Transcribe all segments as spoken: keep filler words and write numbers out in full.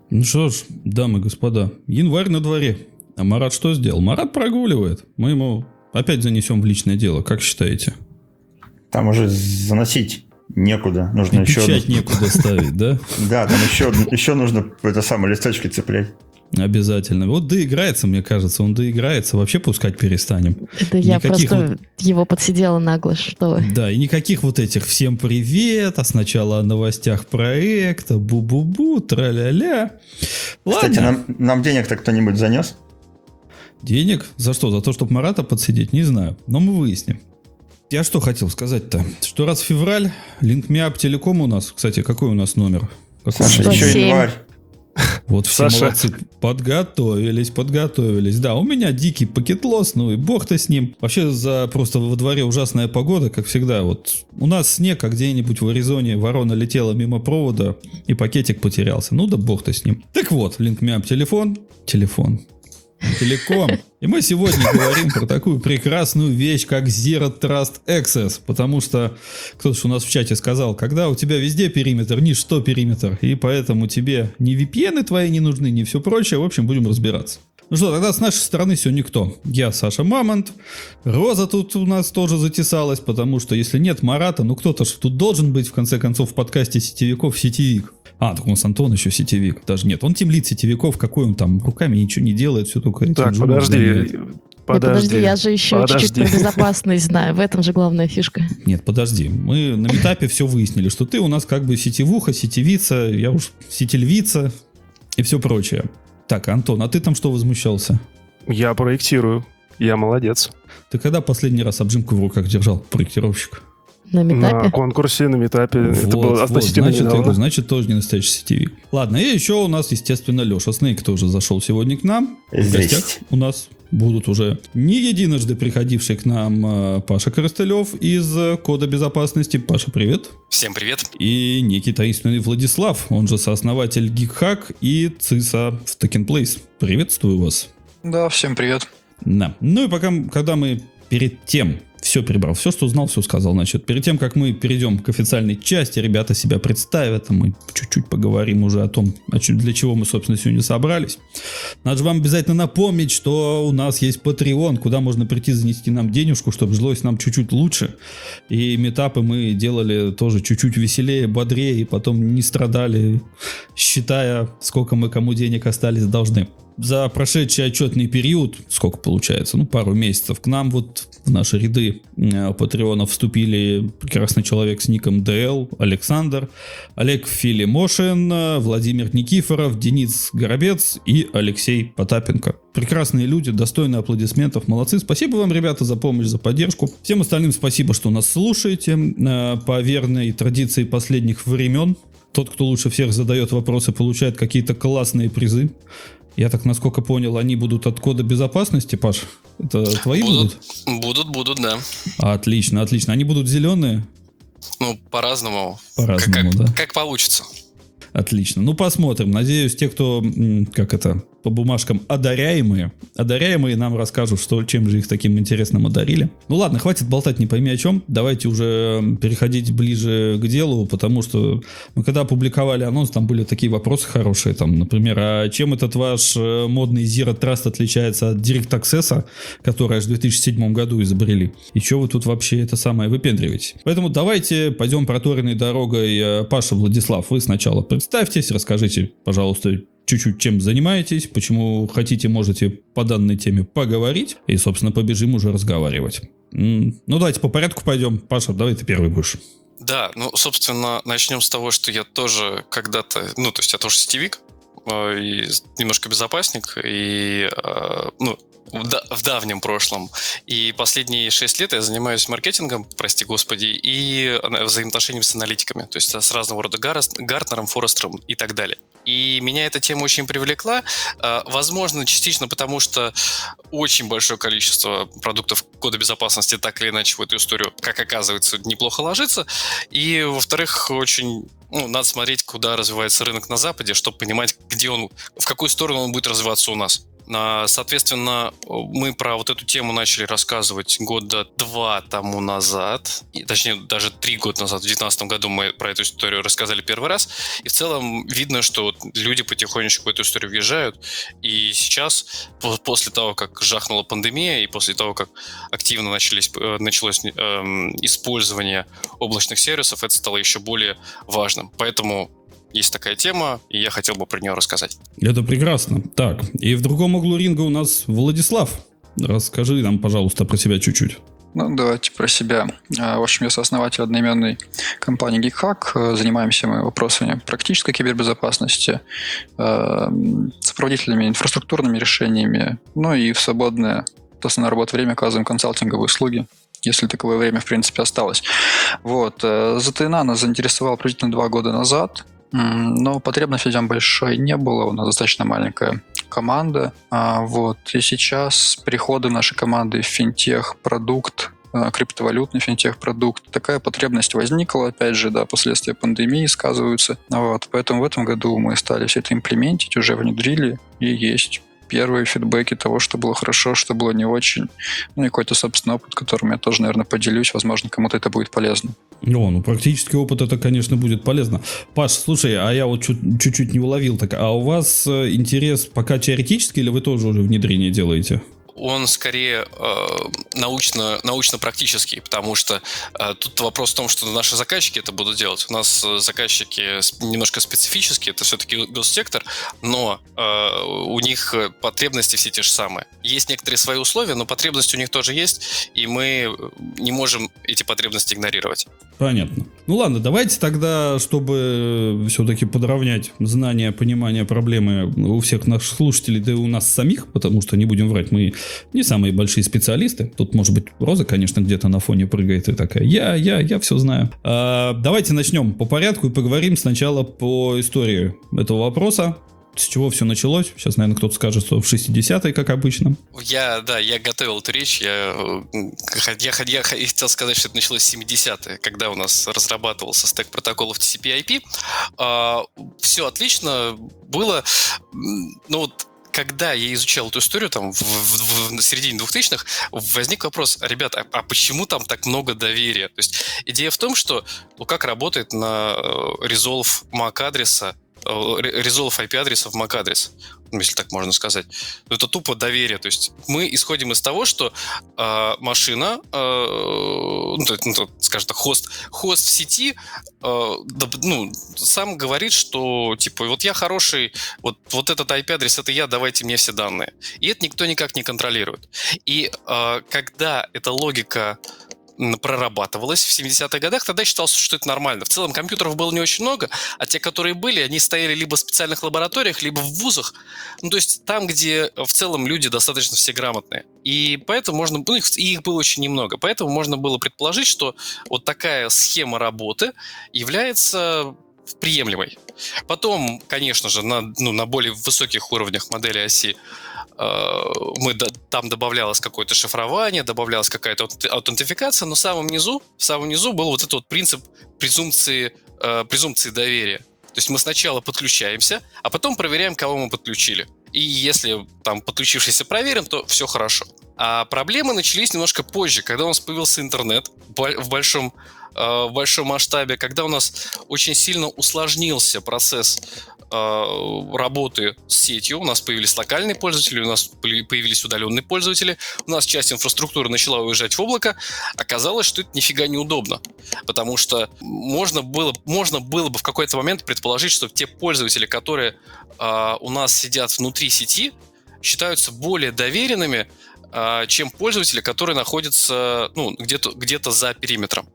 Ну что ж, дамы и господа, январь на дворе. А Марат что сделал? Марат прогуливает. Мы ему опять занесем в личное дело, как считаете? Там уже заносить некуда. Нужно и еще печать одну... некуда ставить, да? Да, там еще, еще нужно это самое листочки цеплять. Обязательно. Вот доиграется, мне кажется, он доиграется. Вообще пускать перестанем. Это я Никаких просто вот... его подсидела нагло, что вы. Да, и никаких вот этих «всем привет», а сначала о новостях проекта, бу-бу-бу, тра-ля-ля. Ладно. Кстати, нам, нам денег-то кто-нибудь занес? Денег? За что? За то, чтобы Марата подсидеть? Не знаю. Но мы выясним. Я что хотел сказать-то? Что раз февраль, LinkMeUp Телеком у нас. Кстати, какой у нас номер? Какой Саша, номер? еще январь. Вот все Саша. молодцы. Подготовились, подготовились. Да, у меня дикий пакет-лосс, ну и бог-то с ним. Вообще, за просто во дворе ужасная погода, как всегда. Вот у нас снег, а где-нибудь в Аризоне ворона летела мимо провода, и пакетик потерялся. Ну да бог-то с ним. Так вот, LinkMeUp телефон. Телефон. Телеком. И мы сегодня говорим про такую прекрасную вещь, как Zero Trust Access. Потому что кто-то у нас в чате сказал, когда у тебя везде периметр, ничто периметр. И поэтому тебе ни ви пи эн твои не нужны, ни все прочее. В общем, будем разбираться. Ну что, тогда с нашей стороны сегодня кто? Я, Саша Мамонт. Роза тут у нас тоже затесалась, потому что если нет Марата, ну кто-то же тут должен быть, в конце концов, в подкасте сетевиков сетевик. А, так у нас Антон еще сетевик. Даже нет, он тимлид сетевиков, какой он там, руками ничего не делает, все только... Так, подожди, Нет, подожди, я же еще подожди. чуть-чуть про безопасность знаю. В этом же главная фишка. Нет, подожди. Мы на метапе все выяснили, что ты у нас как бы сетевуха, сетевица, я уж сетельвица и все прочее. Так, Антон, а ты там что возмущался? Я проектирую. Я молодец. Ты когда последний раз обжимку в руках держал, проектировщик? На метапе. На конкурсе, на метапе. Вот, Это было вот, относительно значит, недавно. это, значит, тоже не настоящий сетевик. Ладно, и еще у нас, естественно, Леша Снейк тоже зашел сегодня к нам. В Здрасте. гостях у нас будут уже не единожды приходивший к нам э, Паша Коростылев из э, Кода безопасности. Паша, привет. Всем привет. И некий таинственный Владислав, он же сооснователь GeekHack и ЦИСа в Token Place. Приветствую вас. Да, всем привет. Да. Ну и пока, когда мы перед тем все перебрал, все, что знал, все сказал. Значит, перед тем, как мы перейдем к официальной части, ребята себя представят, а мы чуть-чуть поговорим уже о том, для чего мы, собственно, сегодня собрались. Надо же вам обязательно напомнить, что у нас есть Patreon, куда можно прийти занести нам денежку, чтобы жилось нам чуть-чуть лучше. И метапы мы делали тоже чуть-чуть веселее, бодрее, и потом не страдали, считая, сколько мы кому денег остались должны. За прошедший отчетный период, сколько получается, ну пару месяцев, к нам вот в наши ряды э, патреонов вступили прекрасный человек с ником ДЛ, Александр, Олег Филимошин, э, Владимир Никифоров, Денис Горобец и Алексей Потапенко. Прекрасные люди, достойные аплодисментов, молодцы. Спасибо вам, ребята, за помощь, за поддержку. Всем остальным спасибо, что нас слушаете. Э, по верной традиции последних времен, тот, кто лучше всех задает вопросы, получает какие-то классные призы. Я так, насколько понял, они будут от Кода безопасности, Паш? Это твои будут? Будут, будут, будут, да. Отлично, отлично. Они будут зеленые? Ну, по-разному. По-разному, как, да. как, как получится. Отлично. Ну, посмотрим. Надеюсь, те, кто, как это, по бумажкам одаряемые, одаряемые нам расскажут, что, чем же их таким интересным одарили. Ну ладно, хватит болтать не пойми о чем. Давайте уже переходить ближе к делу, потому что мы когда опубликовали анонс, там были такие вопросы хорошие. Там, например, а чем этот ваш модный Zero Trust отличается от Direct Access, который аж в две тысячи седьмом году изобрели? И что вы тут вообще это самое выпендриваете? Поэтому давайте пойдем проторенной дорогой. Паша, Владислав, вы сначала представьтесь, расскажите, пожалуйста, чуть-чуть чем занимаетесь, почему хотите, можете по данной теме поговорить, и, собственно, побежим уже разговаривать. Ну, давайте по порядку пойдем. Паша, давай ты первый будешь. Да, ну, собственно, начнем с того, что я тоже когда-то, ну, то есть я тоже сетевик, э, и немножко безопасник, и, э, ну, В, да, в давнем прошлом. И последние шесть лет я занимаюсь маркетингом, прости господи, и взаимоотношениями с аналитиками. То есть с разного рода Гартнером, Форестером и так далее. И меня эта тема очень привлекла. Возможно, частично потому, что очень большое количество продуктов кода безопасности так или иначе в эту историю, как оказывается, неплохо ложится. И, во-вторых, очень... Ну, надо смотреть, куда развивается рынок на Западе, чтобы понимать, где он, в какую сторону он будет развиваться у нас. Соответственно, мы про вот эту тему начали рассказывать года два тому назад, и, точнее, даже три года назад, в две тысячи девятнадцатом году мы про эту историю рассказали первый раз, и в целом видно, что люди потихонечку в эту историю въезжают, и сейчас, после того, как жахнула пандемия, и после того, как активно начались, началось э, использование облачных сервисов, это стало еще более важным. Поэтому есть такая тема, и я хотел бы про нее рассказать. Это прекрасно. Так, и в другом углу ринга у нас Владислав. Расскажи нам, пожалуйста, про себя чуть-чуть. Ну, давайте про себя. В общем, я сооснователь одноименной компании GeekHack. Занимаемся мы вопросами практической кибербезопасности, сопроводительными инфраструктурными решениями, ну и в свободное, то есть на работу время оказываем консалтинговые услуги, если таковое время, в принципе, осталось. Вот. зэ тэ эн а нас заинтересовал приблизительно два года назад, но потребности там большой не было, у нас достаточно маленькая команда. Вот. И сейчас с переходом нашей команды в финтех-продукт, криптовалютный финтех-продукт, такая потребность возникла, опять же, да, последствия пандемии сказываются. Вот. Поэтому в этом году мы стали все это имплементить, уже внедрили, и есть первые фидбэки того, что было хорошо, что было не очень. Ну и какой-то собственный опыт, которым я тоже, наверное, поделюсь. Возможно, кому-то это будет полезно. О, ну практический опыт, это, конечно, будет полезно. Паш, слушай, а я вот чуть-чуть не уловил так. А у вас интерес пока теоретический, или вы тоже уже внедрение делаете? Он скорее э, научно, научно-практический, потому что э, тут вопрос в том, что наши заказчики это будут делать. У нас заказчики немножко специфические, это все-таки госсектор, но э, у них потребности все те же самые. Есть некоторые свои условия, но потребности у них тоже есть, и мы не можем эти потребности игнорировать. Понятно. Ну ладно, давайте тогда, чтобы все-таки подровнять знания, понимание проблемы у всех наших слушателей, да и у нас самих, потому что, не будем врать, мы не самые большие специалисты. Тут, может быть, Роза, конечно, где-то на фоне прыгает и такая: я, я, я все знаю. А, давайте начнем по порядку и поговорим сначала по истории этого вопроса. С чего все началось? Сейчас, наверное, кто-то скажет, что в шестидесятые, как обычно. Я, да, я готовил эту речь. Я, я, я хотел сказать, что это началось в семидесятые, когда у нас разрабатывался стек протоколов ти си пи ай пи. А, все отлично было. Ну вот, когда я изучал эту историю, там, в, в, в середине двухтысячных, возник вопрос: ребят, а, а почему там так много доверия? То есть идея в том, что, ну, как работает на resolve MAC-адреса, resolve ай пи-адреса в MAC-адрес, если так можно сказать. Это тупо доверие. То есть мы исходим из того, что э, машина, э, ну, ну, скажем так, хост, хост в сети, э, ну, сам говорит, что типа вот я хороший, вот, вот этот ай пи-адрес, это я, давайте мне все данные. И это никто никак не контролирует. И э, когда эта логика прорабатывалось в семидесятых годах, тогда считалось, что это нормально. В целом компьютеров было не очень много, а те, которые были, они стояли либо в специальных лабораториях, либо в вузах. Ну, то есть там, где в целом люди достаточно все грамотные. И поэтому можно... Ну, их, их было очень немного. Поэтому можно было предположить, что вот такая схема работы является приемлемой. Потом, конечно же, на, ну, на более высоких уровнях модели оси мы, там добавлялось какое-то шифрование, добавлялась какая-то аутентификация, но в самом низу, в самом низу был вот этот вот принцип презумпции, э, презумпции доверия. То есть мы сначала подключаемся, а потом проверяем, кого мы подключили. И если там подключившийся проверен, то все хорошо. А проблемы начались немножко позже, когда у нас появился интернет в большом, э, в большом масштабе, когда у нас очень сильно усложнился процесс работы с сетью. У нас появились локальные пользователи, у нас появились удаленные пользователи, у нас часть инфраструктуры начала уезжать в облако. Оказалось, что это нифига неудобно, потому что можно было, можно было бы в какой-то момент предположить, что те пользователи, которые э, у нас сидят внутри сети, считаются более доверенными, э, чем пользователи, которые находятся, ну, где-то, где-то за периметром.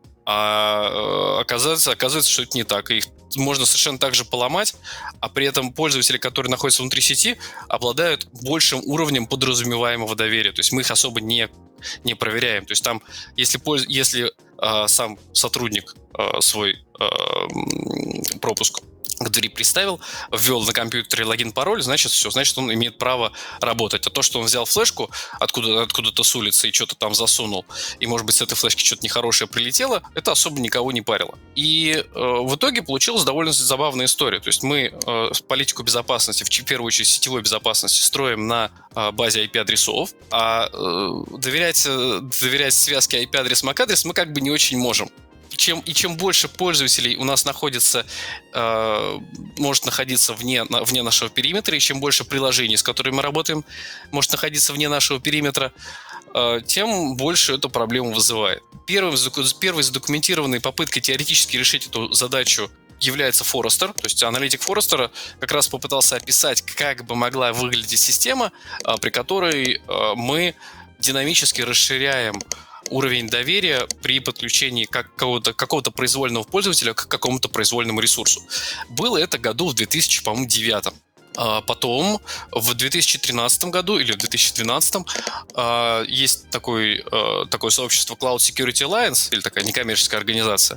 А оказывается, оказывается, что это не так. Их можно совершенно так же поломать, а при этом пользователи, которые находятся внутри сети, обладают большим уровнем подразумеваемого доверия. То есть мы их особо не, не проверяем. То есть там, если, если э, сам сотрудник э, свой э, пропуск к двери приставил, ввел на компьютере логин-пароль, значит, все, значит, он имеет право работать. А то, что он взял флешку откуда, откуда-то с улицы и что-то там засунул, и, может быть, с этой флешки что-то нехорошее прилетело, это особо никого не парило. И э, в итоге получилась довольно забавная история. То есть мы э, политику безопасности, в первую очередь сетевой безопасности, строим на э, базе ай пи-адресов, а э, доверять, э, доверять связке ай пи-адрес MAC-адрес мы как бы не очень можем. Чем, и чем больше пользователей у нас находится, э, может находиться вне, на, вне нашего периметра, и чем больше приложений, с которыми мы работаем, может находиться вне нашего периметра, э, тем больше эту проблему вызывает. Первым, первой задокументированной попыткой теоретически решить эту задачу является Форестер. То есть аналитик Форестера как раз попытался описать, как бы могла выглядеть система, э, при которой э, мы динамически расширяем уровень доверия при подключении какого-то, какого-то произвольного пользователя к какому-то произвольному ресурсу. Было это году в две тысячи девятом. А потом, в две тысячи тринадцатом году или в две тысячи двенадцатом есть такой, такое сообщество Cloud Security Alliance, или такая некоммерческая организация.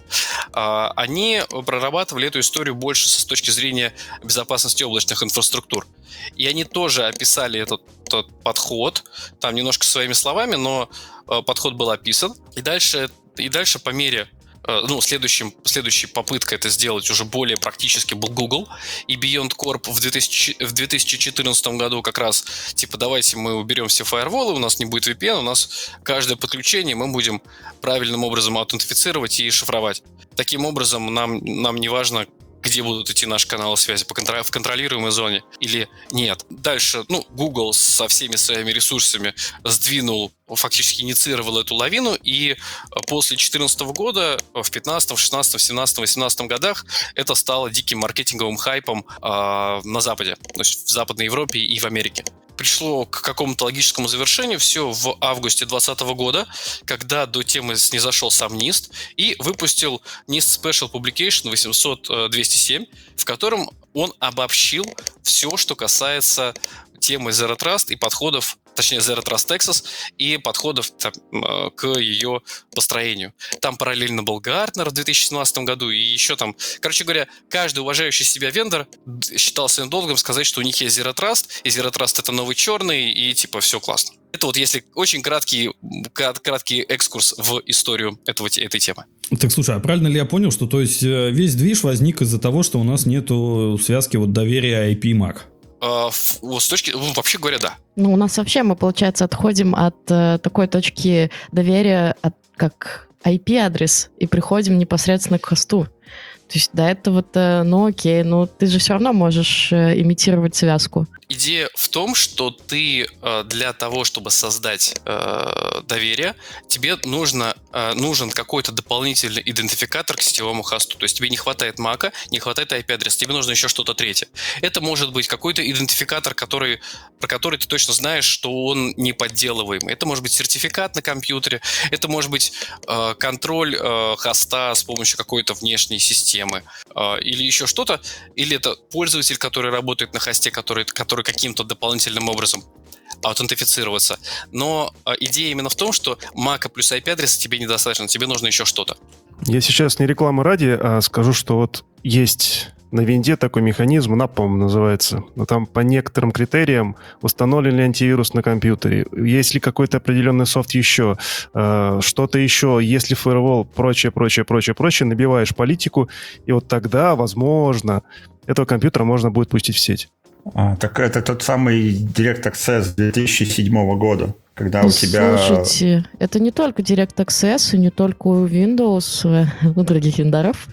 Они прорабатывали эту историю больше с точки зрения безопасности облачных инфраструктур. И они тоже описали этот, этот подход, там немножко своими словами, но подход был описан. И дальше, и дальше по мере... Ну, следующим, следующей попыткой это сделать уже более практически был Google. И Beyond Corp в, две тысячи, в две тысячи четырнадцатом году как раз, типа, давайте мы уберем все фаерволы, у нас не будет ви пи эн, у нас каждое подключение мы будем правильным образом аутентифицировать и шифровать. Таким образом, нам, нам не важно, где будут идти наши каналы связи, в контролируемой зоне или нет. Дальше, ну, Google со всеми своими ресурсами сдвинул, фактически инициировал эту лавину, и после две тысячи четырнадцатого года, в пятнадцатом, шестнадцатом, семнадцатом, восемнадцатом годах это стало диким маркетинговым хайпом э, на Западе, то есть в Западной Европе и в Америке. Пришло к какому-то логическому завершению все в августе двадцатого года, когда до темы снизошел сам нист и выпустил нист Special Publication восемьсот двести семь, в котором он обобщил все, что касается темы Zero Trust и подходов, точнее Zero Trust Texas и подходов там, к ее построению. Там параллельно был Гартнер в две тысячи семнадцатом году и еще там, короче говоря, каждый уважающий себя вендор считал своим долгом сказать, что у них есть Zero Trust, и Zero Trust это новый черный, и типа все классно. Это вот если очень краткий, краткий экскурс в историю этого, этой темы. Так, слушай, а правильно ли я понял, что то есть весь движ возник из-за того, что у нас нету связки вот доверия ай пи MAC? Uh, с точки, ну, вообще говоря, да. Ну, у нас вообще, мы, получается, отходим от э, такой точки доверия, от, как ай пи-адрес, и приходим непосредственно к хосту. То есть до этого-то, ну окей, но ты же все равно можешь э, имитировать связку. Идея в том, что ты э, для того, чтобы создать э, доверие, тебе нужно, э, нужен какой-то дополнительный идентификатор к сетевому хосту. То есть тебе не хватает мака, не хватает ай пи-адреса, тебе нужно еще что-то третье. Это может быть какой-то идентификатор, который, про который ты точно знаешь, что он не подделываемый. Это может быть сертификат на компьютере, это может быть э, контроль э, хоста с помощью какой-то внешней системы э, или еще что-то, или это пользователь, который работает на хосте, который, который каким-то дополнительным образом аутентифицироваться. Но э, идея именно в том, что мака плюс ай пи-адреса тебе недостаточно, тебе нужно еще что-то. Я сейчас не реклама ради, а скажу, что вот есть на винде такой механизм, эн эй пи, по-моему, называется. Но там по некоторым критериям установлен ли антивирус на компьютере, есть ли какой-то определенный софт еще, э, что-то еще, есть ли фаервол, прочее, прочее, прочее, прочее, набиваешь политику, и вот тогда, возможно, этого компьютера можно будет пустить в сеть. А, так это тот самый Direct Access две тысячи седьмого года, когда ну, у тебя... Слушайте, это не только Direct Access, и не только у Windows, у других вендоров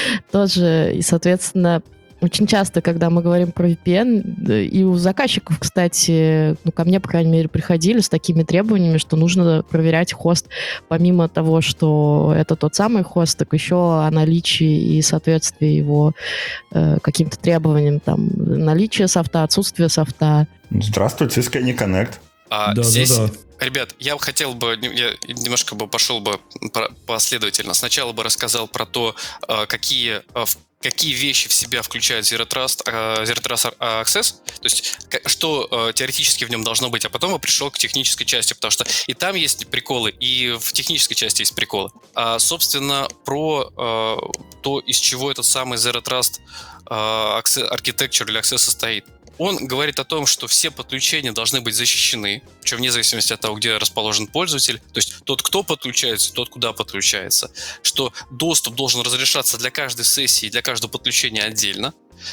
тоже, и, соответственно, очень часто, когда мы говорим про ви пи эн, и у заказчиков, кстати, ну, ко мне, по крайней мере, приходили с такими требованиями, что нужно проверять хост, помимо того, что это тот самый хост, так еще о наличии и соответствии его э, каким-то требованиям, там, наличие софта, отсутствие софта. Здравствуй, Cisco AnyConnect. А да, здесь, да, да. Ребят, я хотел бы, я немножко бы пошел бы последовательно. Сначала бы рассказал про то, какие какие вещи в себя включает Zero Trust, uh, Zero Trust Access, то есть что uh, теоретически в нем должно быть, а потом я пришел к технической части, потому что и там есть приколы, и в технической части есть приколы. А, собственно, про uh, то, из чего этот самый Zero Trust uh, Architecture или Access состоит. Он говорит о том, что все подключения должны быть защищены, причем вне зависимости от того, где расположен пользователь, то есть тот, кто подключается, тот, куда подключается, что доступ должен разрешаться для каждой сессии, для каждого подключения отдельно,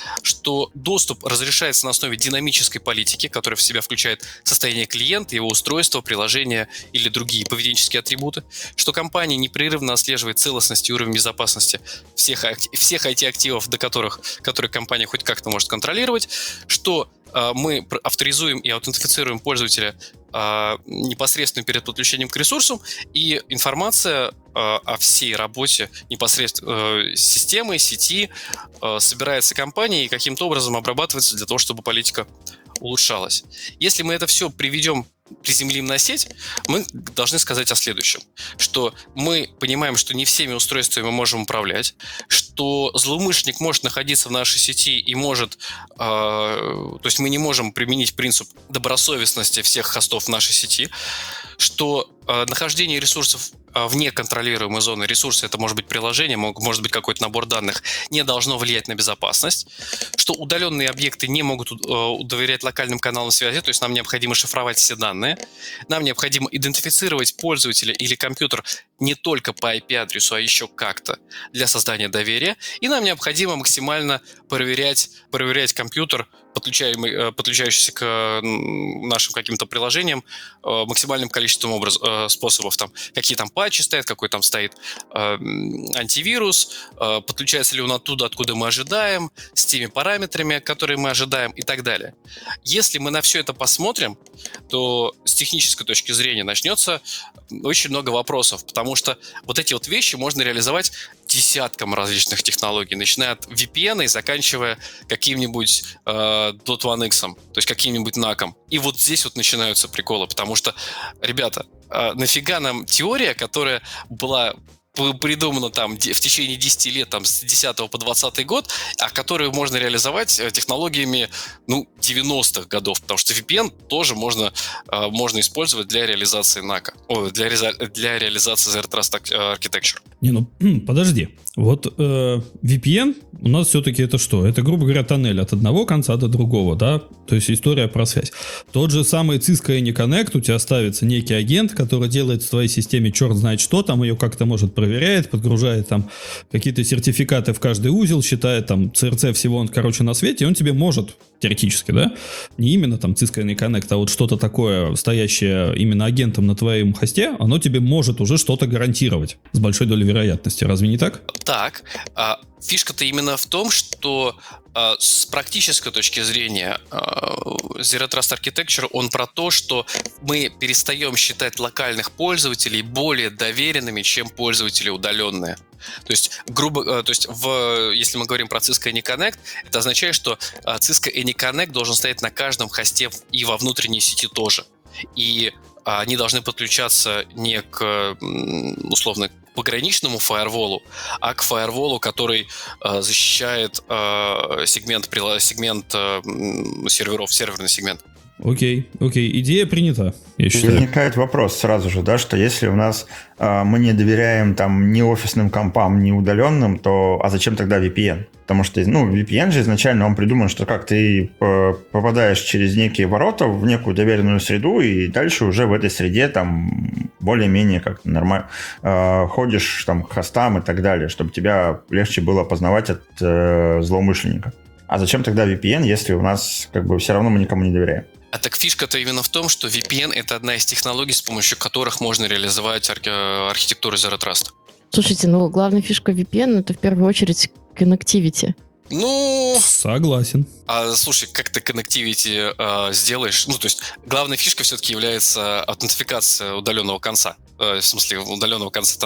что доступ разрешается на основе динамической политики, которая в себя включает состояние клиента, его устройство, приложение или другие поведенческие атрибуты, что компания непрерывно отслеживает целостность и уровень безопасности всех, всех ай ти-активов, до которых, которые компания хоть как-то может контролировать, что э, мы авторизуем и аутентифицируем пользователя э, непосредственно перед подключением к ресурсам, и информация о всей работе непосредственно э, системы, сети э, собирается компанией и каким-то образом обрабатывается для того, чтобы политика улучшалась. Если мы это все приведем, приземлим на сеть, мы должны сказать о следующем, что мы понимаем, что не всеми устройствами мы можем управлять, что злоумышленник может находиться в нашей сети и может, э, то есть мы не можем применить принцип добросовестности всех хостов в нашей сети, что э, нахождение ресурсов вне контролируемой зоны ресурса, это может быть приложение, может быть какой-то набор данных, не должно влиять на безопасность, что удаленные объекты не могут доверять локальным каналам связи, то есть нам необходимо шифровать все данные, нам необходимо идентифицировать пользователя или компьютер не только по ай пи-адресу, а еще как-то для создания доверия, и нам необходимо максимально проверять, проверять компьютер, подключаемый, подключающийся к нашим каким-то приложениям максимальным количеством образ, способов, там, какие там патчи стоят, какой там стоит э, антивирус, э, подключается ли он оттуда, откуда мы ожидаем, с теми параметрами, которые мы ожидаем и так далее. Если мы на все это посмотрим, то с технической точки зрения начнется очень много вопросов, потому что вот эти вот вещи можно реализовать десятком различных технологий, начиная от ви пи эн и заканчивая каким-нибудь э, дот ван икс, то есть каким-нибудь наком. И вот здесь вот начинаются приколы, потому что, ребята, э, нафига нам теория, которая была придумана там в течение десяти лет, там, с десятого по двадцатый год, а которую можно реализовать технологиями, ну, девяностых годов, потому что ви пи эн тоже можно, э, можно использовать для реализации нака, о, для, для реализации Zero Trust Architecture. Не, ну, подожди. Вот э, ви пи эн у нас все-таки это что? Это, грубо говоря, тоннель от одного конца до другого, да? То есть история про связь. Тот же самый Cisco AnyConnect, у тебя ставится некий агент, который делает в твоей системе черт знает что, там ее как-то может проверяет, подгружает там какие-то сертификаты в каждый узел, считает там си эр си всего, он, короче, на свете, и он тебе может, теоретически, да? Не именно там Cisco AnyConnect, а вот что-то такое, стоящее именно агентом на твоем хосте, оно тебе может уже что-то гарантировать с большой долей вероятности. Разве не так? Так. А, фишка-то именно в том, что а, с практической точки зрения а, Zero Trust Architecture, он про то, что мы перестаем считать локальных пользователей более доверенными, чем пользователи удаленные. То есть, грубо, то есть в, если мы говорим про Cisco AnyConnect, это означает, что Cisco AnyConnect должен стоять на каждом хосте и во внутренней сети тоже. И они должны подключаться не к, условно, пограничному фаерволу, а к фаерволу, который э, защищает э, сегмент, сегмент э, серверов, серверный сегмент. Окей, окей, идея принята, я считаю. Возникает вопрос сразу же, да, что если у нас э, мы не доверяем там ни офисным компам, ни удаленным, то а зачем тогда ви пи эн? Потому что, ну, ви пи эн же изначально он придуман, что как ты попадаешь через некие ворота в некую доверенную среду, и дальше уже в этой среде там более-менее как нормально э, ходишь там к хостам и так далее, чтобы тебя легче было познавать от э, злоумышленника. А зачем тогда ви пи эн, если у нас как бы все равно мы никому не доверяем? А так фишка-то именно в том, что ви пи эн — это одна из технологий, с помощью которых можно реализовать архи- архитектуру Zero Trust. Слушайте, ну главная фишка ви пи эн — это в первую очередь connectivity. Ну... Согласен. А, слушай, как ты connectivity а, сделаешь? Ну, то есть, главной фишкой все-таки является аутентификация удаленного конца. А, в смысле, удаленного конца тоннеля.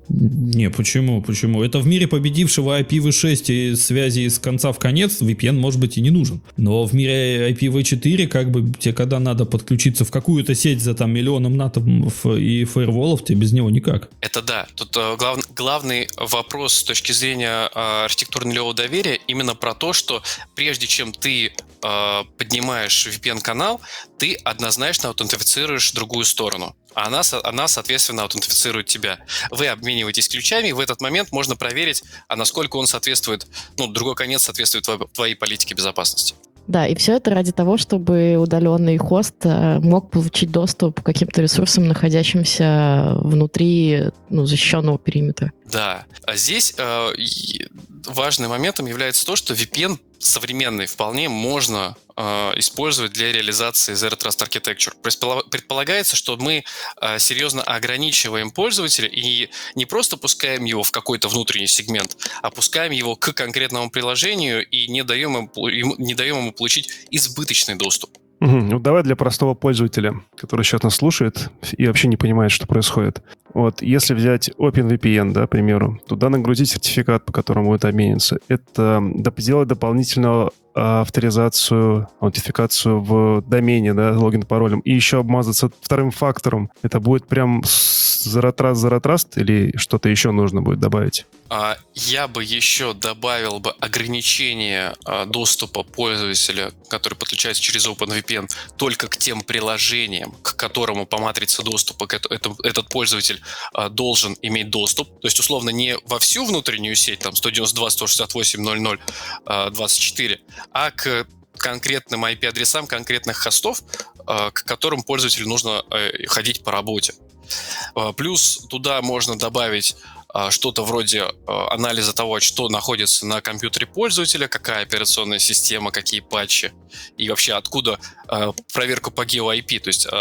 Не, почему, почему? Это в мире победившего ай пи ви шесть и связи с конца в конец ви пи эн может быть и не нужен. Но в мире ай пи ви четыре, как бы, тебе когда надо подключиться в какую-то сеть за там миллионом натов и фаерволов, тебе без него никак. Это да. Тут э, глав, главный вопрос с точки зрения э, архитектуры нулевого доверия именно про то, что прежде чем ты э, поднимаешь ви пи эн-канал, ты однозначно аутентифицируешь другую сторону. А она, она, соответственно, аутентифицирует тебя. Вы обмениваетесь ключами, и в этот момент можно проверить, а насколько он соответствует, ну, другой конец соответствует твоей политике безопасности. Да, и все это ради того, чтобы удаленный хост мог получить доступ к каким-то ресурсам, находящимся внутри, ну, защищенного периметра. Да, а здесь э, важным моментом является то, что ви пи эн современный вполне можно э, использовать для реализации Zero Trust Architecture. Предполагается, что мы э, серьезно ограничиваем пользователя и не просто пускаем его в какой-то внутренний сегмент, а пускаем его к конкретному приложению и не даем ему, не даем ему получить избыточный доступ. Угу. Ну, давай для простого пользователя, который сейчас нас слушает и вообще не понимает, что происходит. Вот, если взять OpenVPN, да, к примеру, туда нагрузить сертификат, по которому это обменится, это сделать дополнительную авторизацию, аутентификацию в домене, да, логин, паролем, и еще обмазаться вторым фактором. Это будет прям Zero Trust, Zero Trust или что-то еще нужно будет добавить? Я бы еще добавил бы ограничение доступа пользователя, который подключается через OpenVPN, только к тем приложениям, к которому по матрице доступа этот пользователь должен иметь доступ. То есть, условно, не во всю внутреннюю сеть, там, сто девяносто два, сто шестьдесят восемь, ноль ноль, двадцать четыре, а к конкретным ай пи-адресам конкретных хостов, к которым пользователю нужно ходить по работе. Плюс туда можно добавить что-то вроде анализа того, что находится на компьютере пользователя, какая операционная система, какие патчи, и вообще откуда проверку по гео-ай пи, то есть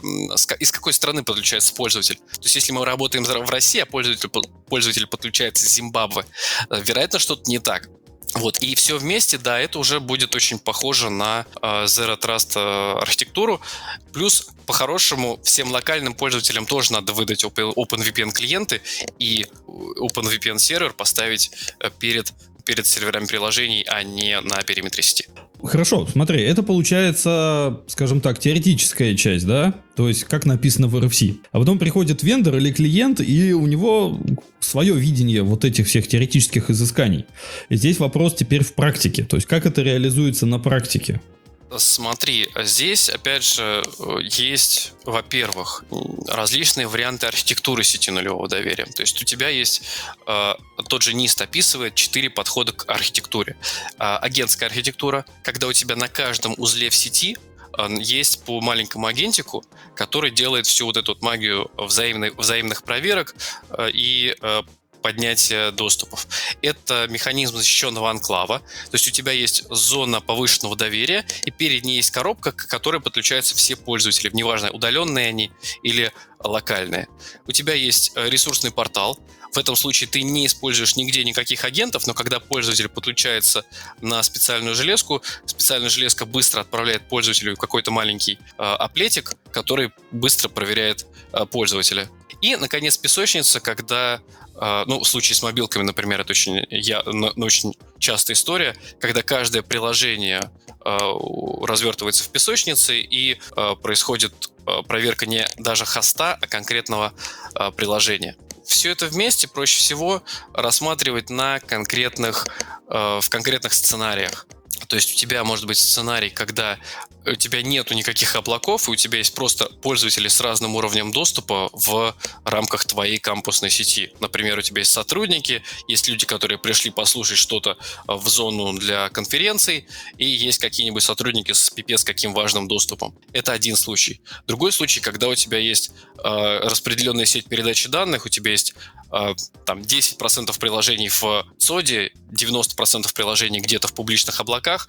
из какой страны подключается пользователь. То есть если мы работаем в России, а пользователь, пользователь подключается из Зимбабве, вероятно, что-то не так. Вот, и все вместе, да, это уже будет очень похоже на э, Zero Trust э, архитектуру. Плюс, по-хорошему, всем локальным пользователям тоже надо выдать OpenVPN клиенты и OpenVPN сервер поставить э, перед, перед серверами приложений, а не на периметре сети. Хорошо, смотри, это получается, скажем так, теоретическая часть, да? То есть, как написано в эр эф си. А потом приходит вендор или клиент, и у него свое видение вот этих всех теоретических изысканий. И здесь вопрос теперь в практике. То есть, как это реализуется на практике? Смотри, здесь, опять же, есть, во-первых, различные варианты архитектуры сети нулевого доверия. То есть у тебя есть, э, тот же нист описывает четыре подхода к архитектуре. Э, агентская архитектура, когда у тебя на каждом узле в сети э, есть по маленькому агентику, который делает всю вот эту вот магию взаимных, взаимных проверок э, и э, поднятия доступов. Это механизм защищенного анклава. То есть у тебя есть зона повышенного доверия, и перед ней есть коробка, к которой подключаются все пользователи, неважно, удаленные они или локальные. У тебя есть ресурсный портал. В этом случае ты не используешь нигде никаких агентов, но когда пользователь подключается на специальную железку, специальная железка быстро отправляет пользователю какой-то маленький э, аплетик, который быстро проверяет э, пользователя. И, наконец, песочница, когда, э, ну, в случае с мобилками, например, это очень, я, но, но очень частая история, когда каждое приложение э, развертывается в песочнице и э, происходит э, проверка не даже хоста, а конкретного э, приложения. Все это вместе проще всего рассматривать на конкретных, э, в конкретных сценариях. То есть у тебя может быть сценарий, когда у тебя нету никаких облаков, и у тебя есть просто пользователи с разным уровнем доступа в рамках твоей кампусной сети. Например, у тебя есть сотрудники, есть люди, которые пришли послушать что-то в зону для конференций, и есть какие-нибудь сотрудники с пипец каким важным доступом. Это один случай. Другой случай, когда у тебя есть э, распределенная сеть передачи данных, у тебя есть э, там десять процентов приложений в цоде, девяносто процентов приложений где-то в публичных облаках,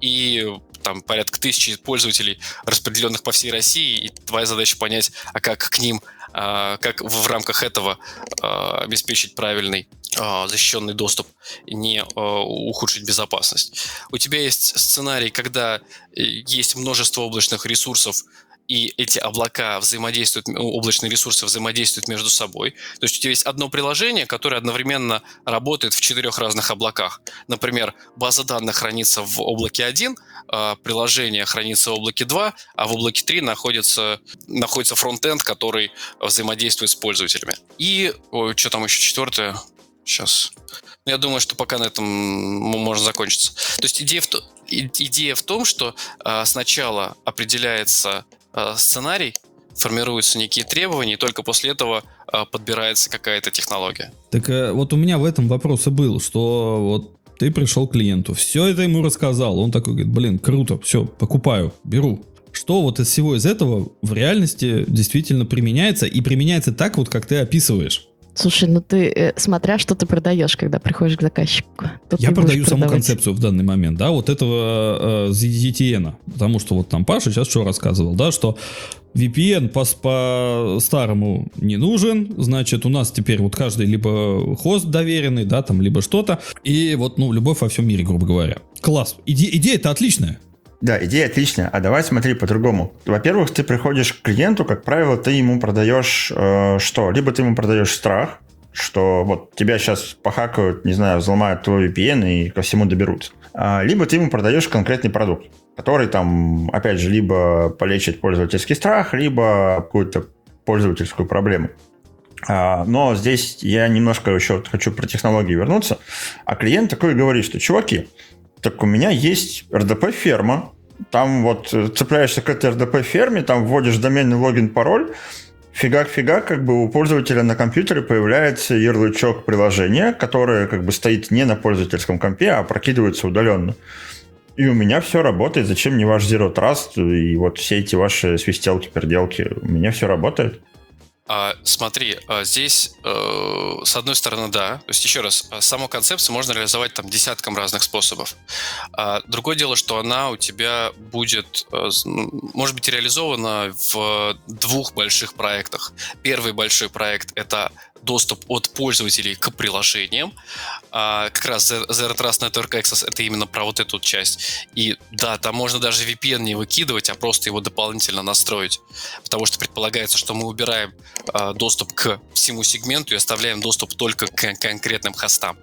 и там порядка тысячи пользователей, распределенных по всей России, и твоя задача понять, а как к ним, а, как в рамках этого а, обеспечить правильный а, защищенный доступ и не а, ухудшить безопасность. У тебя есть сценарий, когда есть множество облачных ресурсов, и эти облака взаимодействуют, облачные ресурсы взаимодействуют между собой. То есть у тебя есть одно приложение, которое одновременно работает в четырех разных облаках. Например, база данных хранится в облаке один, приложение хранится в облаке два, а в облаке три находится, находится фронтенд, который взаимодействует с пользователями. И, ой, что там еще четвертое? Сейчас. Я думаю, что пока на этом можно закончиться. То есть идея в, то, идея в том, что э, сначала определяется э, сценарий, формируются некие требования, и только после этого э, подбирается какая-то технология. Так э, вот у меня в этом вопрос и был, что вот ты пришел к клиенту, все это ему рассказал, он такой говорит, блин, круто, все, покупаю, беру. Что вот из всего из этого в реальности действительно применяется, и применяется так вот, как ты описываешь? Слушай, ну ты, э, смотря что ты продаешь, когда приходишь к заказчику. Тут Я продаю саму продавать. концепцию в данный момент, да, вот этого э, зет ти эн, потому что вот там Паша сейчас что рассказывал, да, что ви пи эн по, по старому не нужен, значит, у нас теперь вот каждый либо хост доверенный, да, там, либо что-то, и вот, ну, любовь во всем мире, грубо говоря. Класс, Иде- идея-то отличная. Да, идея отличная. А давай смотри по-другому. Во-первых, ты приходишь к клиенту, как правило, ты ему продаешь э, что? Либо ты ему продаешь страх, что вот тебя сейчас похакают, не знаю, взломают твой ви пи эн и ко всему доберутся. А, либо ты ему продаешь конкретный продукт, который там, опять же, либо полечит пользовательский страх, либо какую-то пользовательскую проблему. А, но здесь я немножко еще хочу про технологии вернуться. А клиент такой говорит, что, чуваки, так у меня есть эр дэ пэ-ферма, там вот цепляешься к этой эр дэ пэ-ферме, там вводишь доменный логин, пароль, фигак-фигак, как бы у пользователя на компьютере появляется ярлычок приложения, которое как бы стоит не на пользовательском компе, а прокидывается удаленно. И у меня все работает, зачем мне ваш Zero Trust и вот все эти ваши свистелки-перделки, у меня все работает. А, смотри, а, здесь, э, с одной стороны, да. То есть, еще раз, саму концепцию можно реализовать там десятком разных способов. А, другое дело, что она у тебя будет, э, может быть, реализована в двух больших проектах. Первый большой проект — это доступ от пользователей к приложениям. А, как раз Zero Trust Network Access — это именно про вот эту часть. И да, там можно даже ви пи эн не выкидывать, а просто его дополнительно настроить. Потому что предполагается, что мы убираем а, доступ к всему сегменту и оставляем доступ только к конкретным хостам.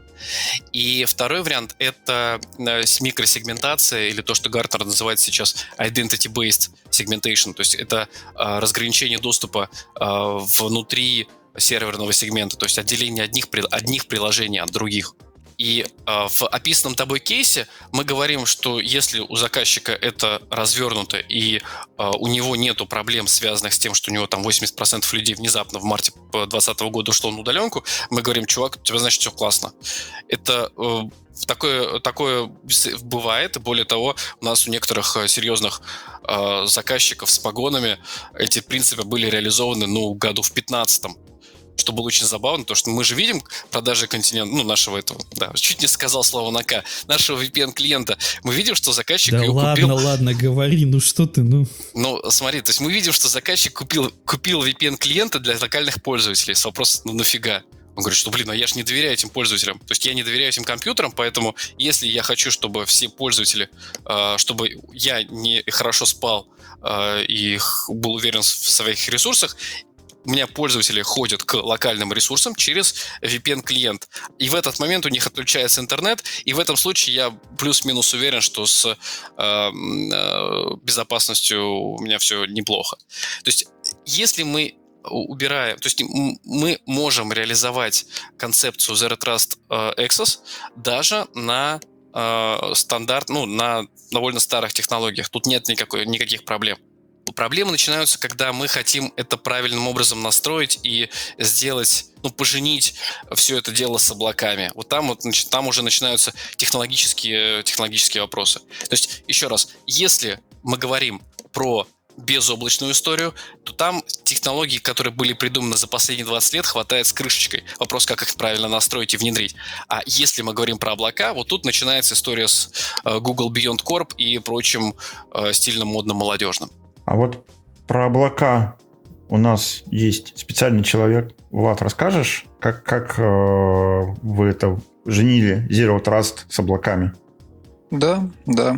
И второй вариант — это микросегментация, или то, что Гартнер называет сейчас identity-based segmentation. То есть это а, разграничение доступа а, внутри серверного сегмента, то есть отделение одних, одних приложений от других. И э, в описанном тобой кейсе мы говорим, что если у заказчика это развернуто и э, у него нету проблем, связанных с тем, что у него там восемьдесят процентов людей внезапно в марте двадцатого года ушло на удаленку, мы говорим, чувак, у тебя, значит, все классно. Это э, такое, такое бывает, и более того, у нас у некоторых серьезных э, заказчиков с погонами эти принципы были реализованы, ну, году в пятнадцатом. Что было очень забавно, потому что мы же видим продажи континента, ну, нашего этого, да, чуть не сказал слово на К, нашего ви пи эн-клиента. Мы видим, что заказчик да ее ладно, купил... ладно, ладно, говори, ну что ты, ну... Ну, смотри, то есть мы видим, что заказчик купил, купил ви пи эн-клиента для локальных пользователей. С вопросом, ну, нафига? Он говорит, что, блин, а я же не доверяю этим пользователям. То есть я не доверяю этим компьютерам, поэтому если я хочу, чтобы все пользователи, чтобы я не хорошо спал и был уверен в своих ресурсах, у меня пользователи ходят к локальным ресурсам через ви пи эн-клиент. И в этот момент у них отключается интернет. И в этом случае я плюс-минус уверен, что с э, э, безопасностью у меня все неплохо. То есть если мы убираем... То есть мы можем реализовать концепцию Zero Trust Access даже на э, стандарт, ну, на довольно старых технологиях. Тут нет никакой, никаких проблем. Проблемы начинаются, когда мы хотим это правильным образом настроить и сделать, ну, поженить все это дело с облаками. Вот там, вот, значит, там уже начинаются технологические, технологические вопросы. То есть, еще раз, если мы говорим про безоблачную историю, то там технологий, которые были придуманы за последние двадцать лет, хватает с крышечкой. Вопрос, как их правильно настроить и внедрить. А если мы говорим про облака, вот тут начинается история с Google Beyond Corp и прочим стильным, модным, молодежным. А вот про облака у нас есть специальный человек. Влад, расскажешь, как, как э, вы это женили Zero Trust с облаками? Да, да.